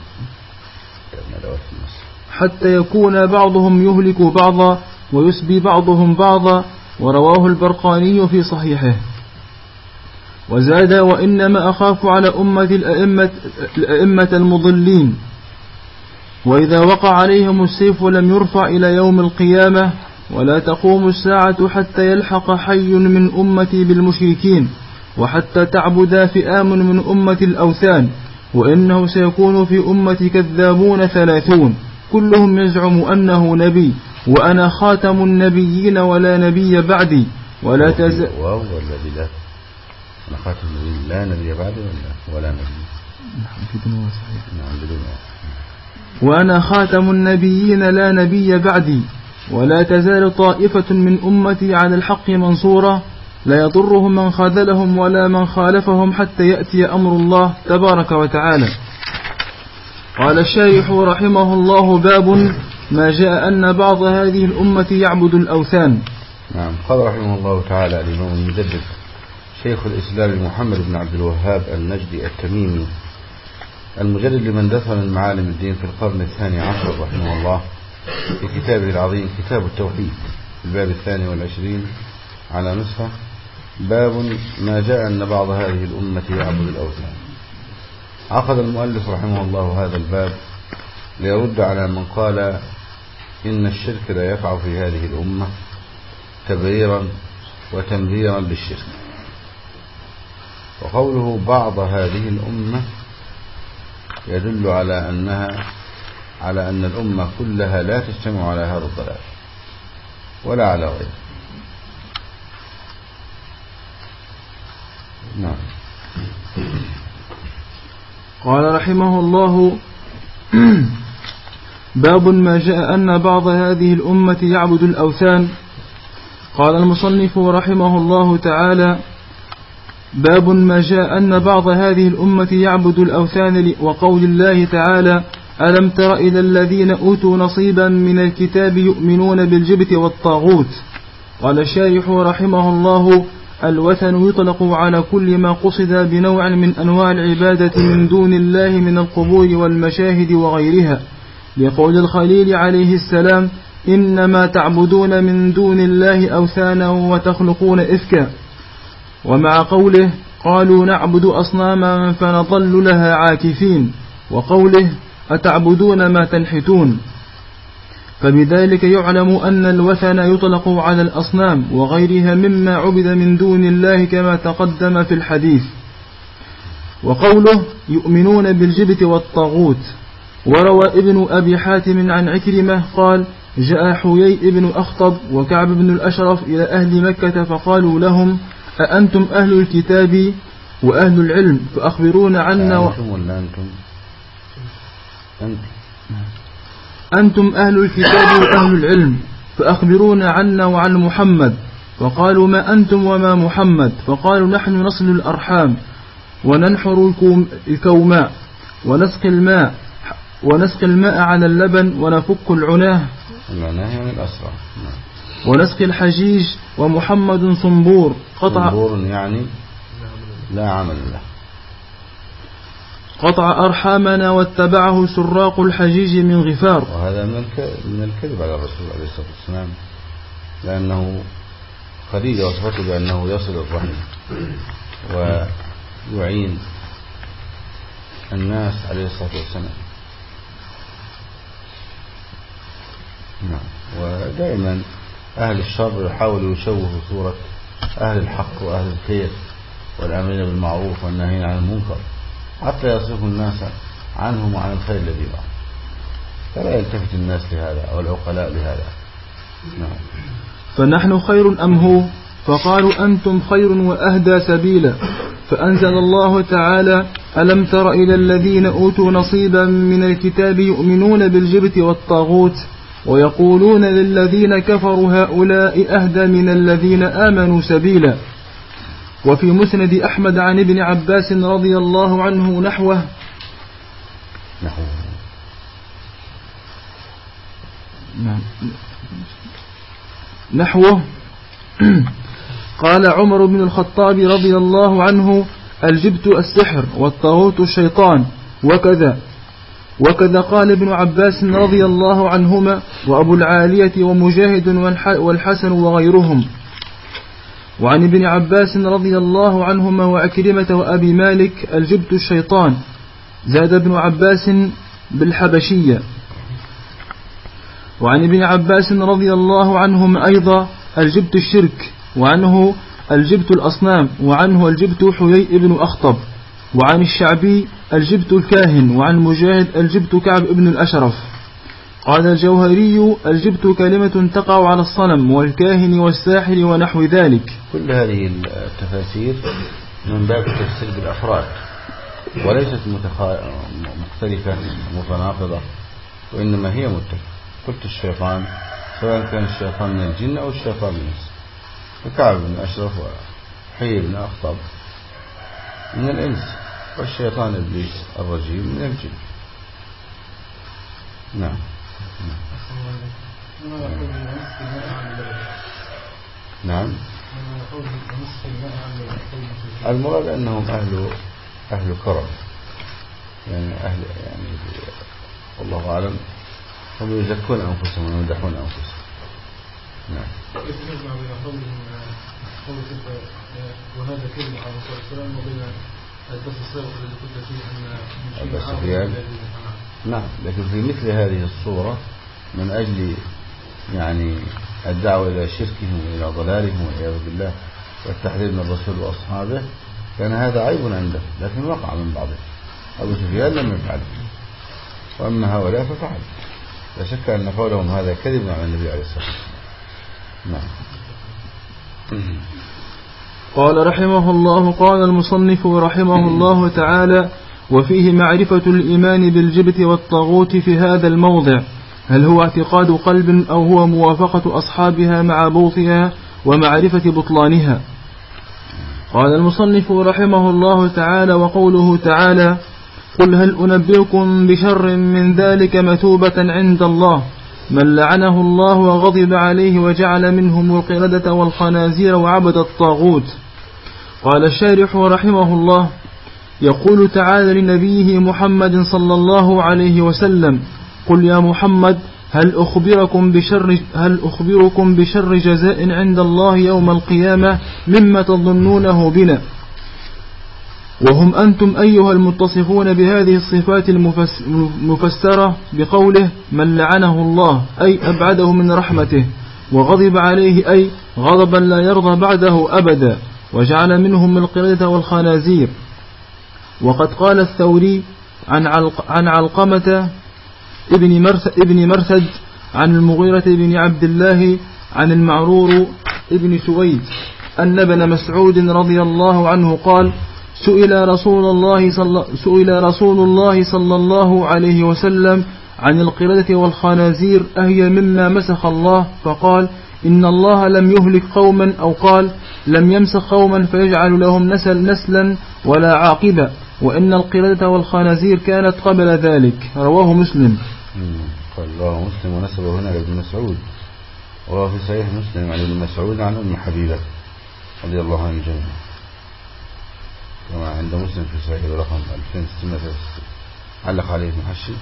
بعضهم بعضا. ورواه البرقاني في صحيحه. وزاد: وإنما أخاف على أمة الأئمة المضلين. وإذا وقع عليهم السيف ولم يرفع إلى يوم القيامة ولا تقوم الساعة حتى يلحق حي من أمتي بالمشركين وحتى تعبد فئام من أمة الأوثان. وإنه سيكون في أمتي كذابون 30 كلهم يزعم أنه نبي وأنا خاتم النبيين ولا نبي بعدي ولا تزال. أنا خاتم النبيين لا نبي بعدي ولا نبي. وأنا خاتم النبيين لا نبي بعدي ولا تزال طائفة من أمتي على الحق منصورة لا يضرهم من خذلهم ولا من خالفهم حتى يأتي أمر الله تبارك وتعالى. قال الشارح رحمه الله: باب ما جاء أن بعض هذه الأمة يعبد الأوثان. نعم. قال رحمه الله تعالى الإمام المجدد شيخ الإسلام محمد بن عبد الوهاب النجدي التميمي المجدد لمن دفن المعالم الدين في القرن 12 رحمه الله في كتابه العظيم كتاب التوحيد في الباب 22 على نسخة باب ما جاء أن بعض هذه الأمة يعبد الأوثان. عقد المؤلف رحمه الله هذا الباب ليرد على من قال إن الشرك لا يقع في هذه الأمة تبريرا وتنذيرا للشرك. وقوله بعض هذه الأمة يدل على أن الأمة كلها لا تجتمع على هذا الضلال ولا على غيره. نعم. قال رحمه الله باب ما جاء أن بعض هذه الأمة يعبد الأوثان. قال المصنف رحمه الله تعالى باب ما جاء أن بعض هذه الأمة يعبد الأوثان وقول الله تعالى ألم تر إلى الذين أوتوا نصيبا من الكتاب يؤمنون بالجبت والطاغوت. قال الشارح رحمه الله الوثن يطلق على كل ما قصد بنوع من أنواع العبادة من دون الله من القبور والمشاهد وغيرها، لقول الخليل عليه السلام إنما تعبدون من دون الله أوثانا وتخلقون إفكا. ومع قوله قالوا نعبد أصناما فنظل لها عاكفين، وقوله أتعبدون ما تنحتون. فبذلك يعلم أن الوثن يطلق على الأصنام وغيرها مما عبد من دون الله كما تقدم في الحديث. وقوله يؤمنون بالجبت والطاغوت. وروى ابن أبي حاتم عن عكرمة قال جاء حيي ابن أخطب وكعب بن الأشرف إلى أهل مكة فقالوا لهم أأنتم أهل الكتاب وأهل العلم فأخبرونا عنا أنتم أهل الكتاب وأهل العلم فأخبرونا عنا وعن محمد. فقالوا ما أنتم وما محمد؟ فقالوا نحن نصل الأرحام وننحر الكوماء ونسقي الماء على اللبن ونفك العناه يعني الأسرع ونسقي الحجيج ومحمد صنبور يعني لا عمل له قطع أرحامنا واتبعه سراق الحجيج من غفار. وهذا من الكذب على الرسول عليه الصلاة والسلام، لأنه خديجة وصفته بأنه يصل الرحم ويعين الناس عليه الصلاة والسلام. ودائما أهل الشر يحاولوا يشوهوا صورة أهل الحق وأهل الخير والآمرين بالمعروف والناهين عن المنكر حتى يصرفوا الناس عنهم وعن الخير الذي معهم، فلا يلتفت الناس لهذا أو العقلاء لهذا. فنحن خير أم هو؟ فقالوا أنتم خير وأهدى سبيلا. فأنزل الله تعالى ألم تر إلى الذين أوتوا نصيبا من الكتاب يؤمنون بالجبت والطاغوت ويقولون للذين كفروا هؤلاء أهدى من الذين آمنوا سبيلا. وفي مسند أحمد عن ابن عباس رضي الله عنه نحوه قال عمر بن الخطاب رضي الله عنه الجبت السحر والطاغوت الشيطان وكذا قال ابن عباس رضي الله عنهما وأبو العالية ومجاهد والحسن وغيرهم. وعن ابن عباس رضي الله عنهما وأكرمة وأبي مالك الجبت الشيطان، زاد ابن عباس بالحبشية. وعن ابن عباس رضي الله عنهما أيضا الجبت الشرك، وعنه الجبت الأصنام، وعنه الجبت حيي ابن أخطب. وعن الشعبي الجبت الكاهن، وعن مجاهد الجبت كعب ابن الأشرف. قال الجوهري الجبت كلمة تقع على الصنم والكاهن والساحر ونحو ذلك. كل هذه التفاسير من باب التفسير بالأفراد وليست مختلفة متناقضة، وإنما هي متفقة. قلت الشيطان سواء كان الشيطان من الجن أو الشيطان من الإنس، فكعب بن أشرف وحيي بن أخطب من الإنس، والشيطان إبليس الرجيم من الجن. نعم. نعم. المراد أنهم أهل كرم، يعني والله أعلم هم يزكون أنفسهم ويمدحون أنفسهم. نعم. وهذا كلمة على الصلاة والسلام وبين الدرس السابق الذي كنت فيه أن أبا سفيان. نعم، لكن في مثل هذه الصورة من أجل يعني الدعوة إلى شركهم وإلى ضلالهم والعياذ بالله والتحذير من الرسول وأصحابه كان هذا عيب عنده، لكن وقع من بعضه. أبو سفيان لم يفعله، وأما هؤلاء ففعل. لا شك أن قولهم هذا كذب عن النبي عليه الصلاة والسلام. نعم. قال رحمه الله: قال المصنف رحمه الله تعالى: وفيه معرفة الإيمان بالجبت والطاغوت في هذا الموضع، هل هو اعتقاد قلب أو هو موافقة أصحابها مع بوطها ومعرفة بطلانها. قال المصنف رحمه الله تعالى: وقوله تعالى: قل هل أنبئكم بشر من ذلك مثوبة عند الله من لعنه الله وغضب عليه وجعل منهم القردة والخنازير وعبد الطاغوت. قال الشارح رحمه الله: يقول تعالى لنبيه محمد صلى الله عليه وسلم: قل يا محمد هل أخبركم بشر جزاء عند الله يوم القيامة مما تظنونه بنا، وهم أنتم أيها المتصفون بهذه الصفات المفسرة بقوله من لعنه الله أي أبعده من رحمته، وغضب عليه أي غضبا لا يرضى بعده أبدا، وجعل منهم القردة والخنازير. وقد قال الثوري عن علقمة ابن مرثد عن المغيرة بن عبد الله عن المعرور ابن سويد أن ابن مسعود رضي الله عنه قال: سئل رسول الله صلى الله عليه وسلم عن القردة والخنازير أهي مما مسخ الله؟ فقال: إن الله لم يهلك قوما، أو قال لم يمسخ قوما فيجعل لهم نسلا ولا عاقبة، وإن القردة والخنازير كانت قبل ذلك. رواه مسلم. قال رواه مسلم ونسبه هنا لابن مسعود، وهو في صحيح مسلم عن ابن مسعود عن أم حبيبة رضي الله عنه الجميع، كما عند مسلم في صحيح برقم 2600. علق عليه المحشي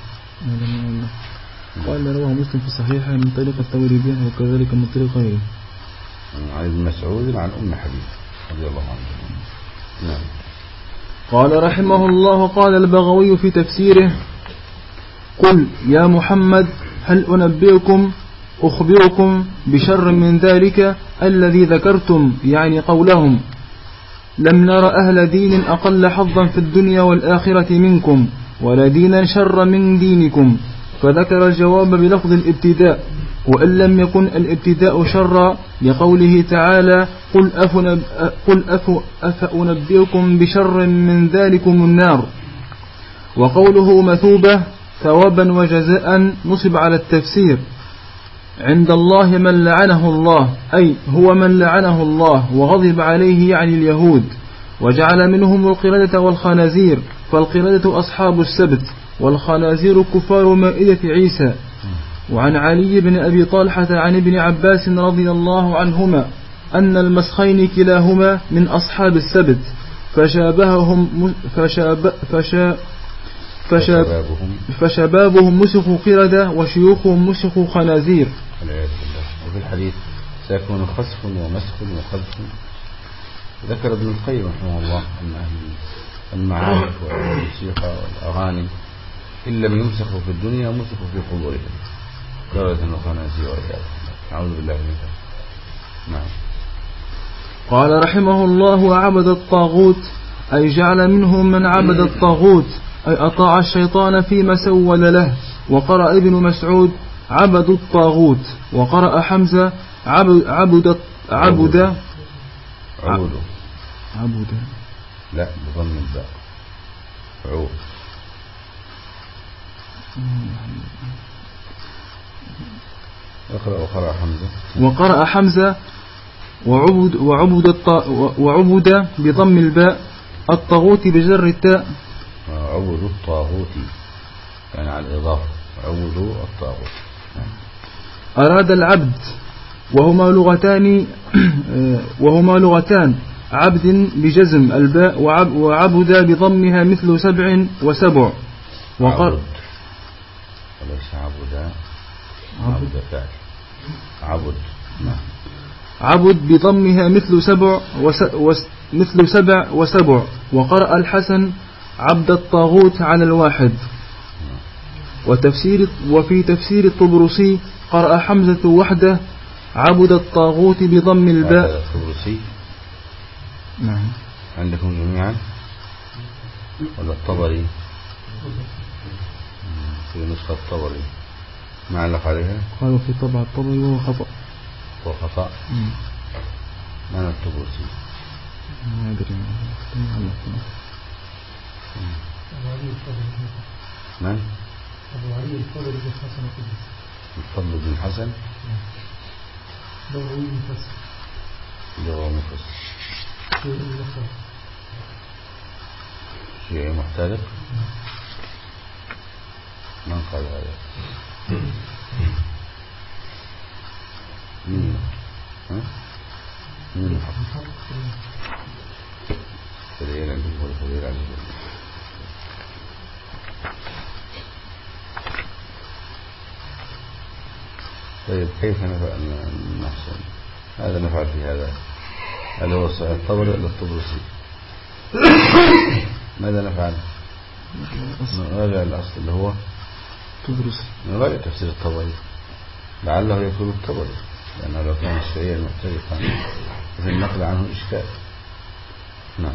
قال رواه مسلم في صحيحه من طريق الثوري به وكذلك من طريق غيره عن ابن مسعود عن أم حبيبة رضي الله عنه. نعم. قال رحمه الله: قال البغوي في تفسيره: قل يا محمد هل أخبركم بشر من ذلك الذي ذكرتم، يعني قولهم لم نر أهل دين أقل حظا في الدنيا والآخرة منكم ولا دينا شر من دينكم، فذكر الجواب بلفظ الابتداء، وإن لم يكن الابتداء شرا لقوله تعالى: قل أفأنبئكم بشر من ذلكم النار. وقوله مثوبة ثوابا وجزاء نصب على التفسير عند الله من لعنه الله، أي هو من لعنه الله وغضب عليه يعني اليهود، وجعل منهم القردة والخنازير، فالقردة أصحاب السبت والخنازير كفار مائدة عيسى. وعن علي بن أبي طلحة عن ابن عباس رضي الله عنهما أن المسخين كلاهما من أصحاب السبت، فشبابهم مسخوا قردة وشيوخهم مسخوا خنازير. وفي الحديث سيكون خسف ومسخ وقذف. ذكر ابن القيم رحمه الله أن أهل المعارف والموسيقى والأغاني إن لم يمسخوا في الدنيا مسخوا في قبورهم قردة وخنازير والعياذ بالله. أعوذ بالله من ذلك. نعم. قال رحمه الله: وعبد الطاغوت أي جعل منهم من عبد الطاغوت، أي أطاع الشيطان فيما سول له. وقرأ ابن مسعود عبد الطاغوت، وقرأ حمزة عبد لا بضم الباء عود. وقرأ حمزة وعبد بضم الباء، الطاغوت بجر التاء. عبد الطاغوت يعني على الإضافة، عبد الطاغوت. أراد العبد، وهما لغتان، عبد بجزم الباء وعبد بضمها مثل 7 و7. عبد وليس عبد فعل عبد. عبد بضمها مثل سبع وسبع. وقرأ الحسن عبد الطاغوت على الواحد. وفي تفسير الطبرسي قرأ حمزة وحده عبد الطاغوت بضم الباء. الطبرسي نعم عندكم جميعا ولا الطبري؟ في نسخة الطبري ما علق عليها؟ قالوا في طبع الطبري وهو خطأ. هو خطأ؟ من الطبرسي؟ ما أدري من؟ أبو علي الفضل بن حسن القدس. الفضل بن حسن لغوي مفسر. لغوي مفسر شيء محترف. من قال هذا؟ مين؟ مين الحق؟ خليل عندك ولا خليل عندك؟ طيب كيف نحصل هذا نفعل في هذا؟ هل هو الطبري ولا الطبرسي؟ ماذا نفعل؟ نراجع الأصل اللي هو طبرسي، نراجع تفسير الطبري لعله يكون الطبري، لأنه لو كان الشيء المختلف في النقل عنه إشكال. نعم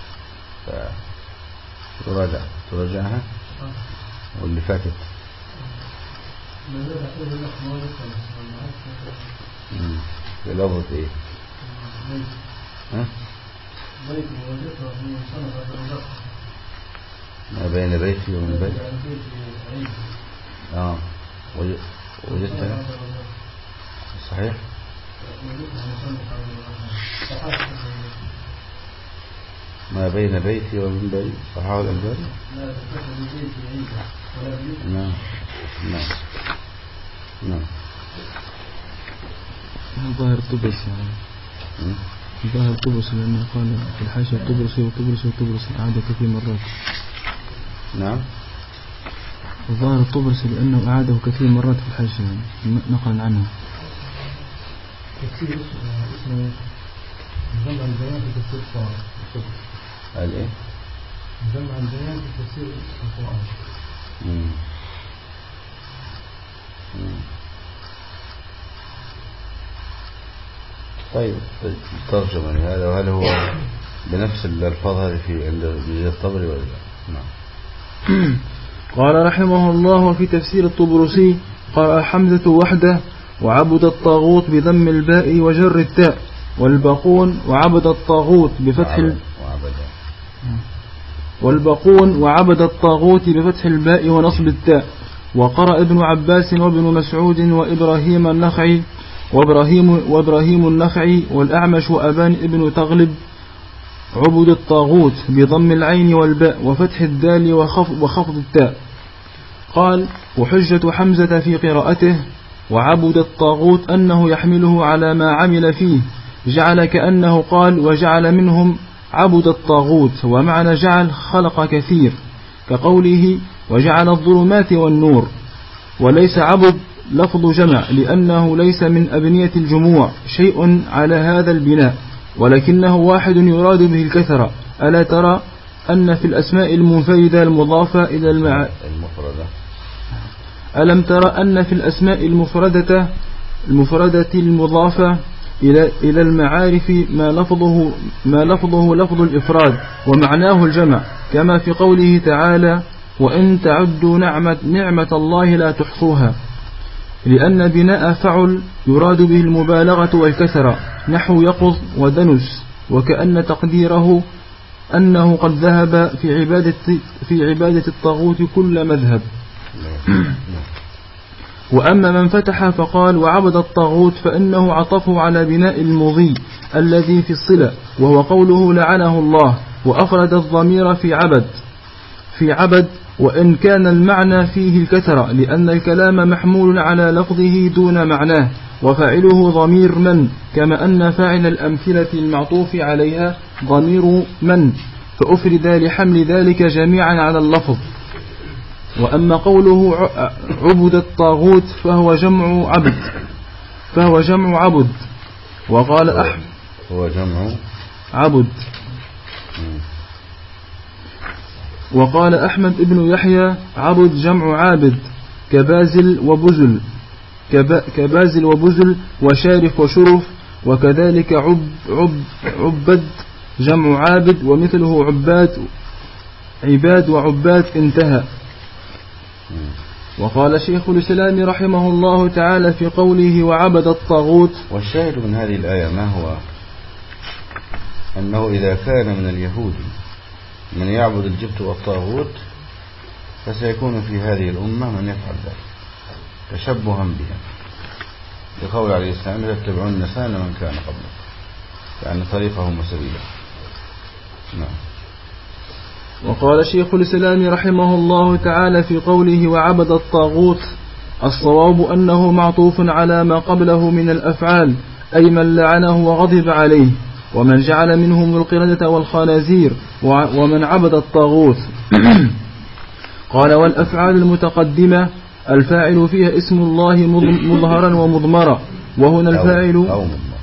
تراجعها واللي فاتت في لفظة ايه؟ ما بين بيتي ومن بيتي. وجدتها صحيح. ما بين بيتي ومن بيتي صحاح الألباني. نعم نعم نعم. ظاهر الطبرسي يعني ظاهر الطبرسي لأنه قال في الحاشية الطبرسي والطبرسي والطبرسي أعاد كثير مرات. نعم ظاهر الطبرسي لأنه أعاده كثير مرات في الحاشية يعني نقلا عنه. تفسير اسمه جمع البيان في تفسير القرآن. قال ايه؟ جمع البيان في تفسير القرآن. طيب ترجمة لهذا، وهل هو بنفس الألفاظ هذه في عند الطبري ولا لا؟ نعم. قال رحمه الله في تفسير الطبرسي قرأ حمزة وحده وعبد الطاغوت بضم الباء وجر التاء، والباقون وعبد الطاغوت بفتح الباء ونصب التاء. وقرأ ابن عباس وابن مسعود وإبراهيم النخعي والأعمش وأبان ابن تغلب عبد الطاغوت بضم العين والباء وفتح الدال وخفض التاء. قال وحجة حمزة في قراءته وعبد الطاغوت أنه يحمله على ما عمل فيه، جعل كأنه قال وجعل منهم عبد الطاغوت، ومعنى جعل خلق كثير كقوله وجعل الظلمات والنور. وليس عبد لفظ جمع لأنه ليس من أبنية الجموع شيء على هذا البناء، ولكنه واحد يراد به الكثرة. ألا ترى أن في الأسماء المنفردة المضافة إلى ألم ترى أن في الأسماء المفردة المضافة إلى المعارف ما لفظه لفظ الإفراد ومعناه الجمع، كما في قوله تعالى وإن تعدوا نعمة الله لا تحصوها، لأن بناء فعل يراد به المبالغة والكثرة نحو يقظ ودنس، وكأن تقديره أنه قد ذهب في عبادة الطاغوت كل مذهب. وأما من فتح فقال وعبد الطاغوت فإنه عطفه على بناء المضي الذي في الصلة، وهو قوله لعنه الله، وأفرد الضمير في عبد وإن كان المعنى فيه الكثرة، لأن الكلام محمول على لفظه دون معناه، وفاعله ضمير من، كما أن فاعل الأمثلة المعطوف عليها ضمير من، فأفرد لحمل ذلك جميعا على اللفظ. وأما قوله عبد الطاغوت فهو جمع عبد، وقال أحمد هو جمع عبد. وقال أحمد ابن يحيى عبد جمع عابد كبازل وبزل وشارف وشرف، وكذلك عبد جمع عابد، ومثله عباد وعباد انتهى. وقال شيخ الإسلام رحمه الله تعالى في قوله وعبد الطاغوت. والشاهد من هذه الآية ما هو؟ أنه إذا كان من اليهود من يعبد الجبت والطاغوت فسيكون في هذه الأمة من يفعل ذلك تشبها بها، لقول عليه السلام يتبعون سنن من كان قبله، يعني طريقهم وسبيله. نعم. وقال شيخ الإسلام رحمه الله تعالى في قوله وعبد الطاغوت الصواب أنه معطوف على ما قبله من الأفعال، أي من لعنه وغضب عليه، ومن جعل منهم القردة والخنازير، ومن عبد الطاغوت. قال والأفعال المتقدمة الفاعل فيها اسم الله مظهرا ومضمرا، وهنا الفاعل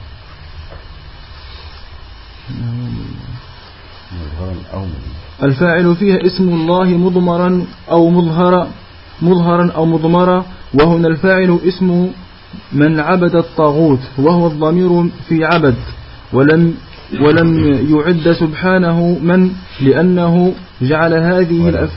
الفاعل فيها اسم الله مضمرا أو مظهرا أو مضمرا، وهنا الفاعل اسم من عبد الطاغوت، وهو الضمير في عبد، ولم يعد سبحانه من لأنه جعل هذه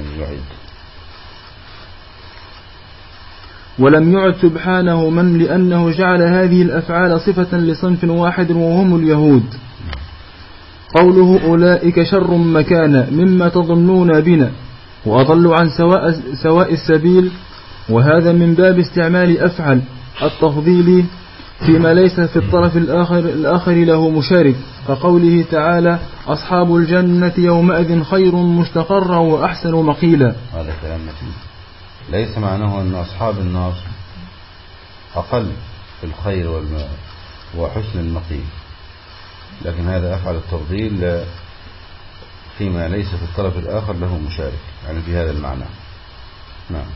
ولم يعد سبحانه من لأنه جعل هذه الأفعال صفة لصنف واحد وهم اليهود. قوله أولئك شر مكانا مما تظنون بنا وأضل عن سواء السبيل، وهذا من باب استعمال أفعل التفضيل فيما ليس في الطرف الآخر له مشارك، كقوله تعالى أصحاب الجنة يومئذ خير مستقرا وأحسن مقيلا. هذا كلام متين، ليس معناه أن أصحاب النار أقل في الخير وحسن المقيل، لكن هذا أفعل التفضيل فيما ليس في الطرف الآخر له مشارك، يعني في هذا المعنى. نعم.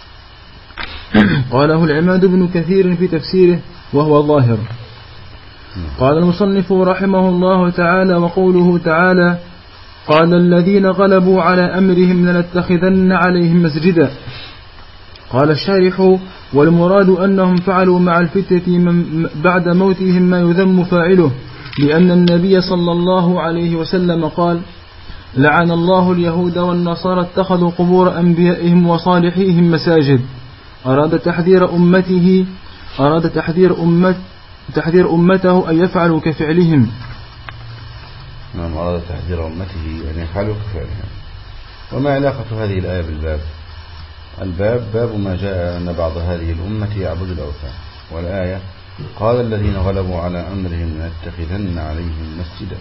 قاله العماد بن كثير في تفسيره وهو ظاهر. قال المصنف رحمه الله تعالى وقوله تعالى قال الذين غلبوا على أمرهم لنتخذن عليهم مسجدا. قال الشارح والمراد أنهم فعلوا مع الفتنة بعد موتهم ما يذم فاعله، لأن النبي صلى الله عليه وسلم قال لعن الله اليهود والنصارى اتخذوا قبور أنبيائهم وصالحيهم مساجد. أراد تحذير أمته أن يفعلوا كفعلهم. نعم، أراد تحذير أمته أن يفعلوا كفعلهم. وما علاقة هذه الآية بالباب؟ الباب باب ما جاء أن بعض هذه الأمة يعبد الأوثان، والآية قال الذين غلبوا على أمرهم لنتخذن عليهم مسجدا.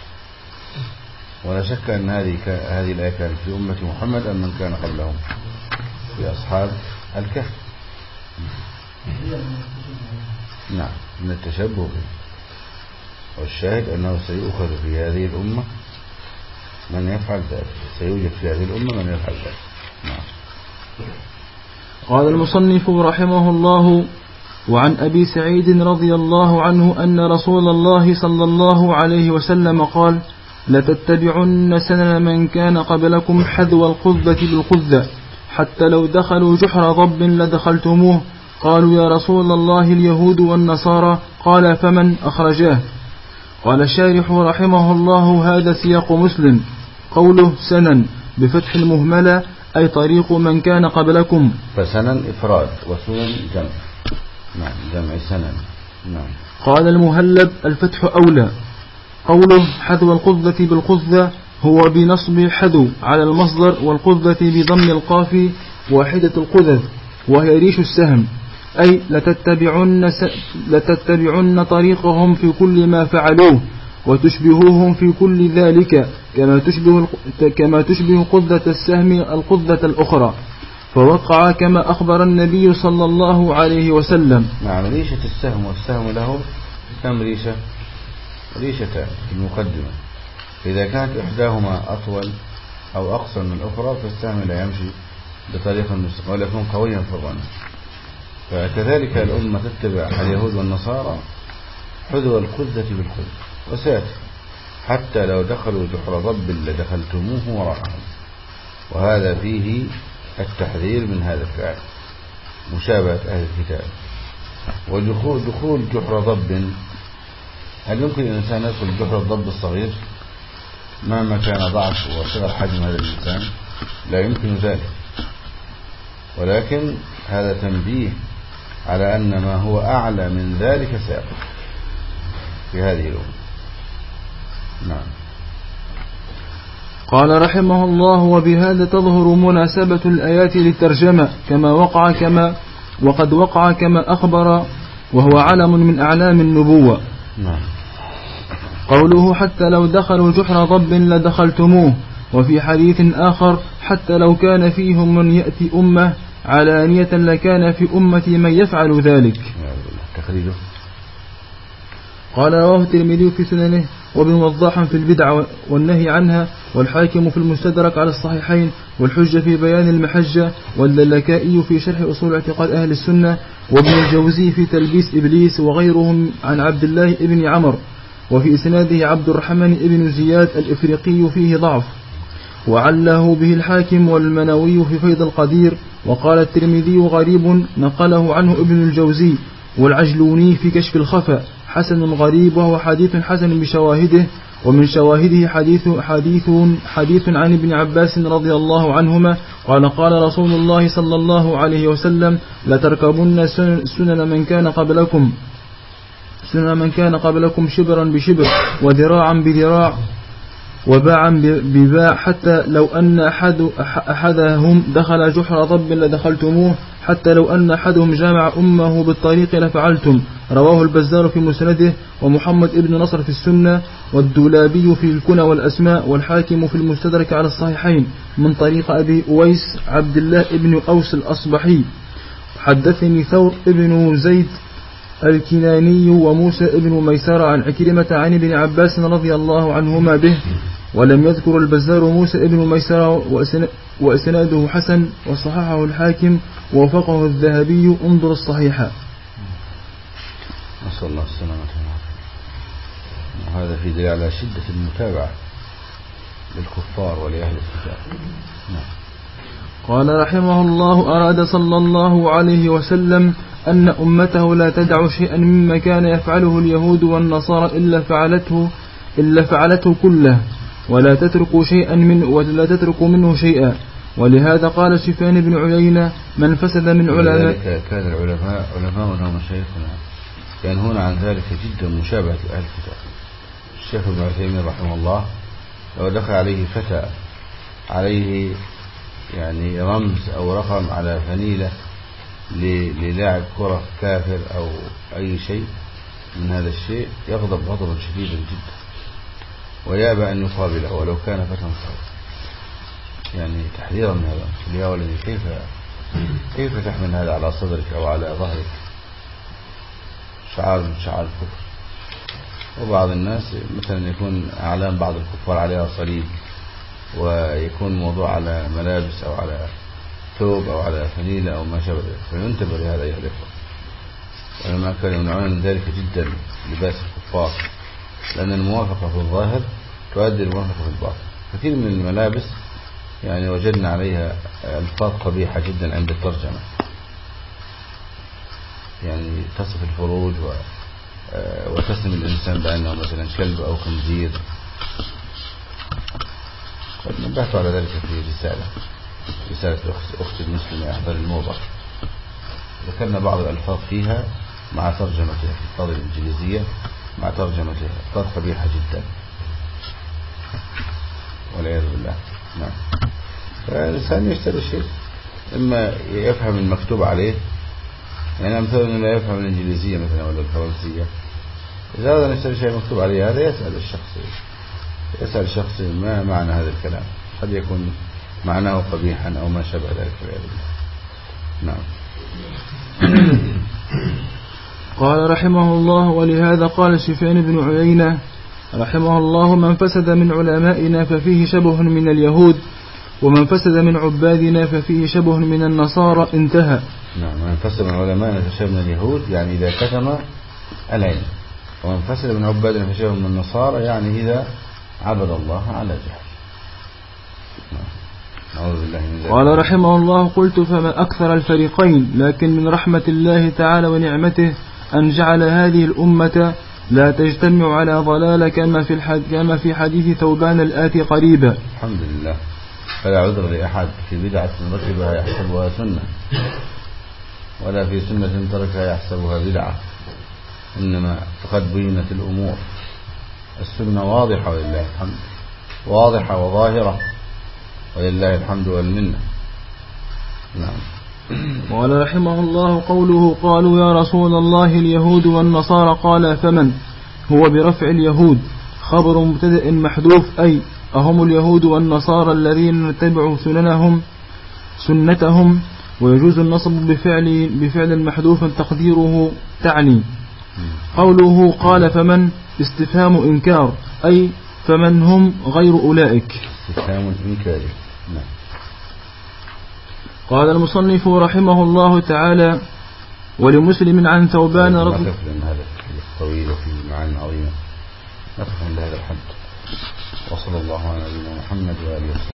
ولا شك أن هذه الآية كانت في أمة محمد أم من كان قبلهم في أصحاب الكهف. نعم، من التشبه به. والشاهد أنه سيؤخذ في هذه الأمة من يفعل ذلك، سيوجد في هذه الأمة من يفعل ذلك. نعم. قال المصنف رحمه الله وعن أبي سعيد رضي الله عنه أن رسول الله صلى الله عليه وسلم قال لتتبعن سنن من كان قبلكم حذو القذة بالقذة حتى لو دخلوا جحر ضب لدخلتموه. قالوا يا رسول الله اليهود والنصارى، قال فمن أخرجاه؟ قال الشارح رحمه الله هذا سياق مسلم، قوله سنن بفتح المهملة أي طريق من كان قبلكم. فسنن إفراد وسنن جمع. نعم، جمع سنن. نعم. قال المهلب الفتح أولى. قوله حذو القذة بالقذة هو بنصب حذو على المصدر، والقذة بضم القاف واحدة القذذ وهي ريش السهم، أي لتتبعن طريقهم في كل ما فعلوه وتشبهوهم في كل ذلك كما تشبه قذة السهم القذة الأخرى، فوقع كما أخبر النبي صلى الله عليه وسلم. نعم، ريشة السهم والسهم له كم ريشة؟ ريشتان في المقدمة، إذا كانت إحداهما أطول أو أقصر من الأخرى فالسهم لا يمشي بطريقة مستقيمة ولا يكون قويا في الرمي. فكذلك الأمة تتبع اليهود والنصارى حذو القذة بالقذة، وساتر حتى لو دخلوا جحر ضب لدخلتموه وراءهم. وهذا فيه التحذير من هذا الفعل مشابهة أهل الكتاب. ودخول جحر ضب، هل يمكن الإنسان يدخل جحر الضب الصغير مهما كان ضعف وصغر حجم هذا الإنسان؟ لا يمكن ذلك، ولكن هذا تنبيه على أن ما هو أعلى من ذلك سابق في هذه الأمة. نعم. قال رحمه الله: وبهذا تظهر مناسبة الآيات للترجمة وقد وقع كما أخبر، وهو علم من أعلام النبوة. نعم. قوله: حتى لو دخلوا جحر ضب لدخلتموه. وفي حديث آخر: حتى لو كان فيهم من يأتي أمة علانية لكان في أمتي من يفعل ذلك. تخريجه. قال: رواه الترمذي في سننه وابن وضاح في البدع والنهي عنها، والحاكم في المستدرك على الصحيحين، والحجة في بيان المحجة، واللالكائي في شرح أصول اعتقاد أهل السنة، وابن الجوزي في تلبيس إبليس، وغيرهم عن عبد الله ابن عمر. وفي إسناده عبد الرحمن ابن زياد الإفريقي فيه ضعف، وعله به الحاكم والمنوي في فيض القدير. وقال الترمذي: غريب، نقله عنه ابن الجوزي والعجلوني في كشف الخفاء، حسن غريب، وهو حديث حسن بشواهده. ومن شواهده حديث عن ابن عباس رضي الله عنهما قال: قال رسول الله صلى الله عليه وسلم: لتركبن سنن من كان قبلكم شبرا بشبر وذراعا بذراع وباعا بباع، حتى لو أن أحدهم دخل جحر ضب لدخلتموه، حتى لو أن أحدهم جامع أمه بالطريق لفعلتم. رواه البزار في مسنده، ومحمد ابن نصر في السنة، والدولابي في الكنى والأسماء، والحاكم في المستدرك على الصحيحين من طريق أبي أويس عبد الله ابن أوس الأصبحي. حدثني ثور ابن زيد الكناني وموسى ابن ميسرة عن عكرمة عن ابن عباس رضي الله عنهما به، ولم يذكر البزار موسى ابن ميسرة، وإسناده حسن، وصححه الحاكم ووافقه الذهبي. انظر الصحيحة. نسأل الله السلامة والعافية. وهذا في دليل على شدة المتابعة للكفار ولأهل الكتاب. قال رحمه الله: أراد صلى الله عليه وسلم أن أمته لا تدع شيئا مما كان يفعله اليهود والنصارى إلا فعلته كله، ولا تترك منه شيئا. ولهذا قال سفيان بن عيينة: من فسد من علماء. كان علماؤنا ومشايخنا ينهون عن ذلك جدا، مشابهة أهل الكتاب. الشيخ ابن عثيمين رحمه الله لو دخل عليه فتى عليه يعني رمز أو رقم على فنيلة للاعب كرة كافر أو أي شيء من هذا الشيء، يغضب غضبا شديدا جدا ويأبى أن يقابله ولو كان فتى صغير، يعني تحذيرا من هذا. يا ولدي كيف تحمل هذا على صدرك أو على ظهرك؟ شعار من شعار الكفر. وبعض الناس مثلا يكون أعلام بعض الكفار عليها صليب، ويكون الموضوع على ملابس أو على ثوب أو على فنيلة أو ما شابه ذلك، فينتبه لهذا أيها الإخوة. ولما كانوا يمنعون من ذلك جدا لباس الكفار، لأن الموافقة في الظاهر تؤدي الموافقة في الباطن. كثير من الملابس يعني وجدنا عليها ألفاظ قبيحة جدا عند الترجمة، يعني تصف الفروج وتسم الإنسان بأنه مثلا كلب أو خنزير. قد نبهت على ذلك في رسالة أختي المسلمة أحضر الموضة، ذكرنا بعض الألفاظ فيها مع ترجمتها، الألفاظ الإنجليزية مع ترجمتها، ألفاظ قبيحة جدا والعياذ بالله. نعم. فالإنسان يشتري شيء إما يفهم المكتوب عليه، يعني مثلا لا يفهم الإنجليزية مثلا ولا الفرنسية، إذا أراد أن يشتري شيء مكتوب عليه هذا يسأل الشخص ما معنى هذا الكلام، قد يكون معناه قبيحا أو ما شابه ذلك والعياذ بالله. نعم. قال رحمه الله: ولهذا قال سفيان بن عيينة رحمه الله: من فسد من علمائنا ففيه شبه من اليهود، ومن فسد من عبادنا ففيه شبه من النصارى. انتهى. نعم. من فسد من علمائنا فشبه من اليهود، يعني إذا كتم العلم ومن فسد من عبادنا فشبه من النصارى، يعني إذا عبد الله على جهل. نعوذ بالله من ذلك. قال رحمه الله: قلت فما أكثر الفريقين، لكن من رحمة الله تعالى ونعمته أن جعل هذه الأمة لا تجتمع على ضلال كما في حديث ثوبان الآتي قريبا. الحمد لله. فلا عذر لأحد في بدعة ركبها يحسبها سنة، ولا في سنة تركها يحسبها بدعة، إنما قد بينت الأمور. السنة واضحة ولله الحمد، واضحة وظاهرة ولله الحمد والمنة. نعم. قال رحمه الله: قوله قالوا يا رسول الله اليهود والنصارى، قال فمن؟ هو برفع اليهود خبر مبتدأ محذوف، أي أهم اليهود والنصارى الذين نتبع سنتهم، ويجوز النصب بفعل محذوف تقديره تعني. قوله قال فمن استفهام إنكار، أي فمن هم غير أولئك. استفهام إنكار. نعم. قال المصنف رحمه الله تعالى: ولمسلم عن ثوبان نقف لأن هذا طويل وفيه معاني عظيمة. نقف عند هذا الحد، وصلى الله على نبينا محمد وآله وسلم.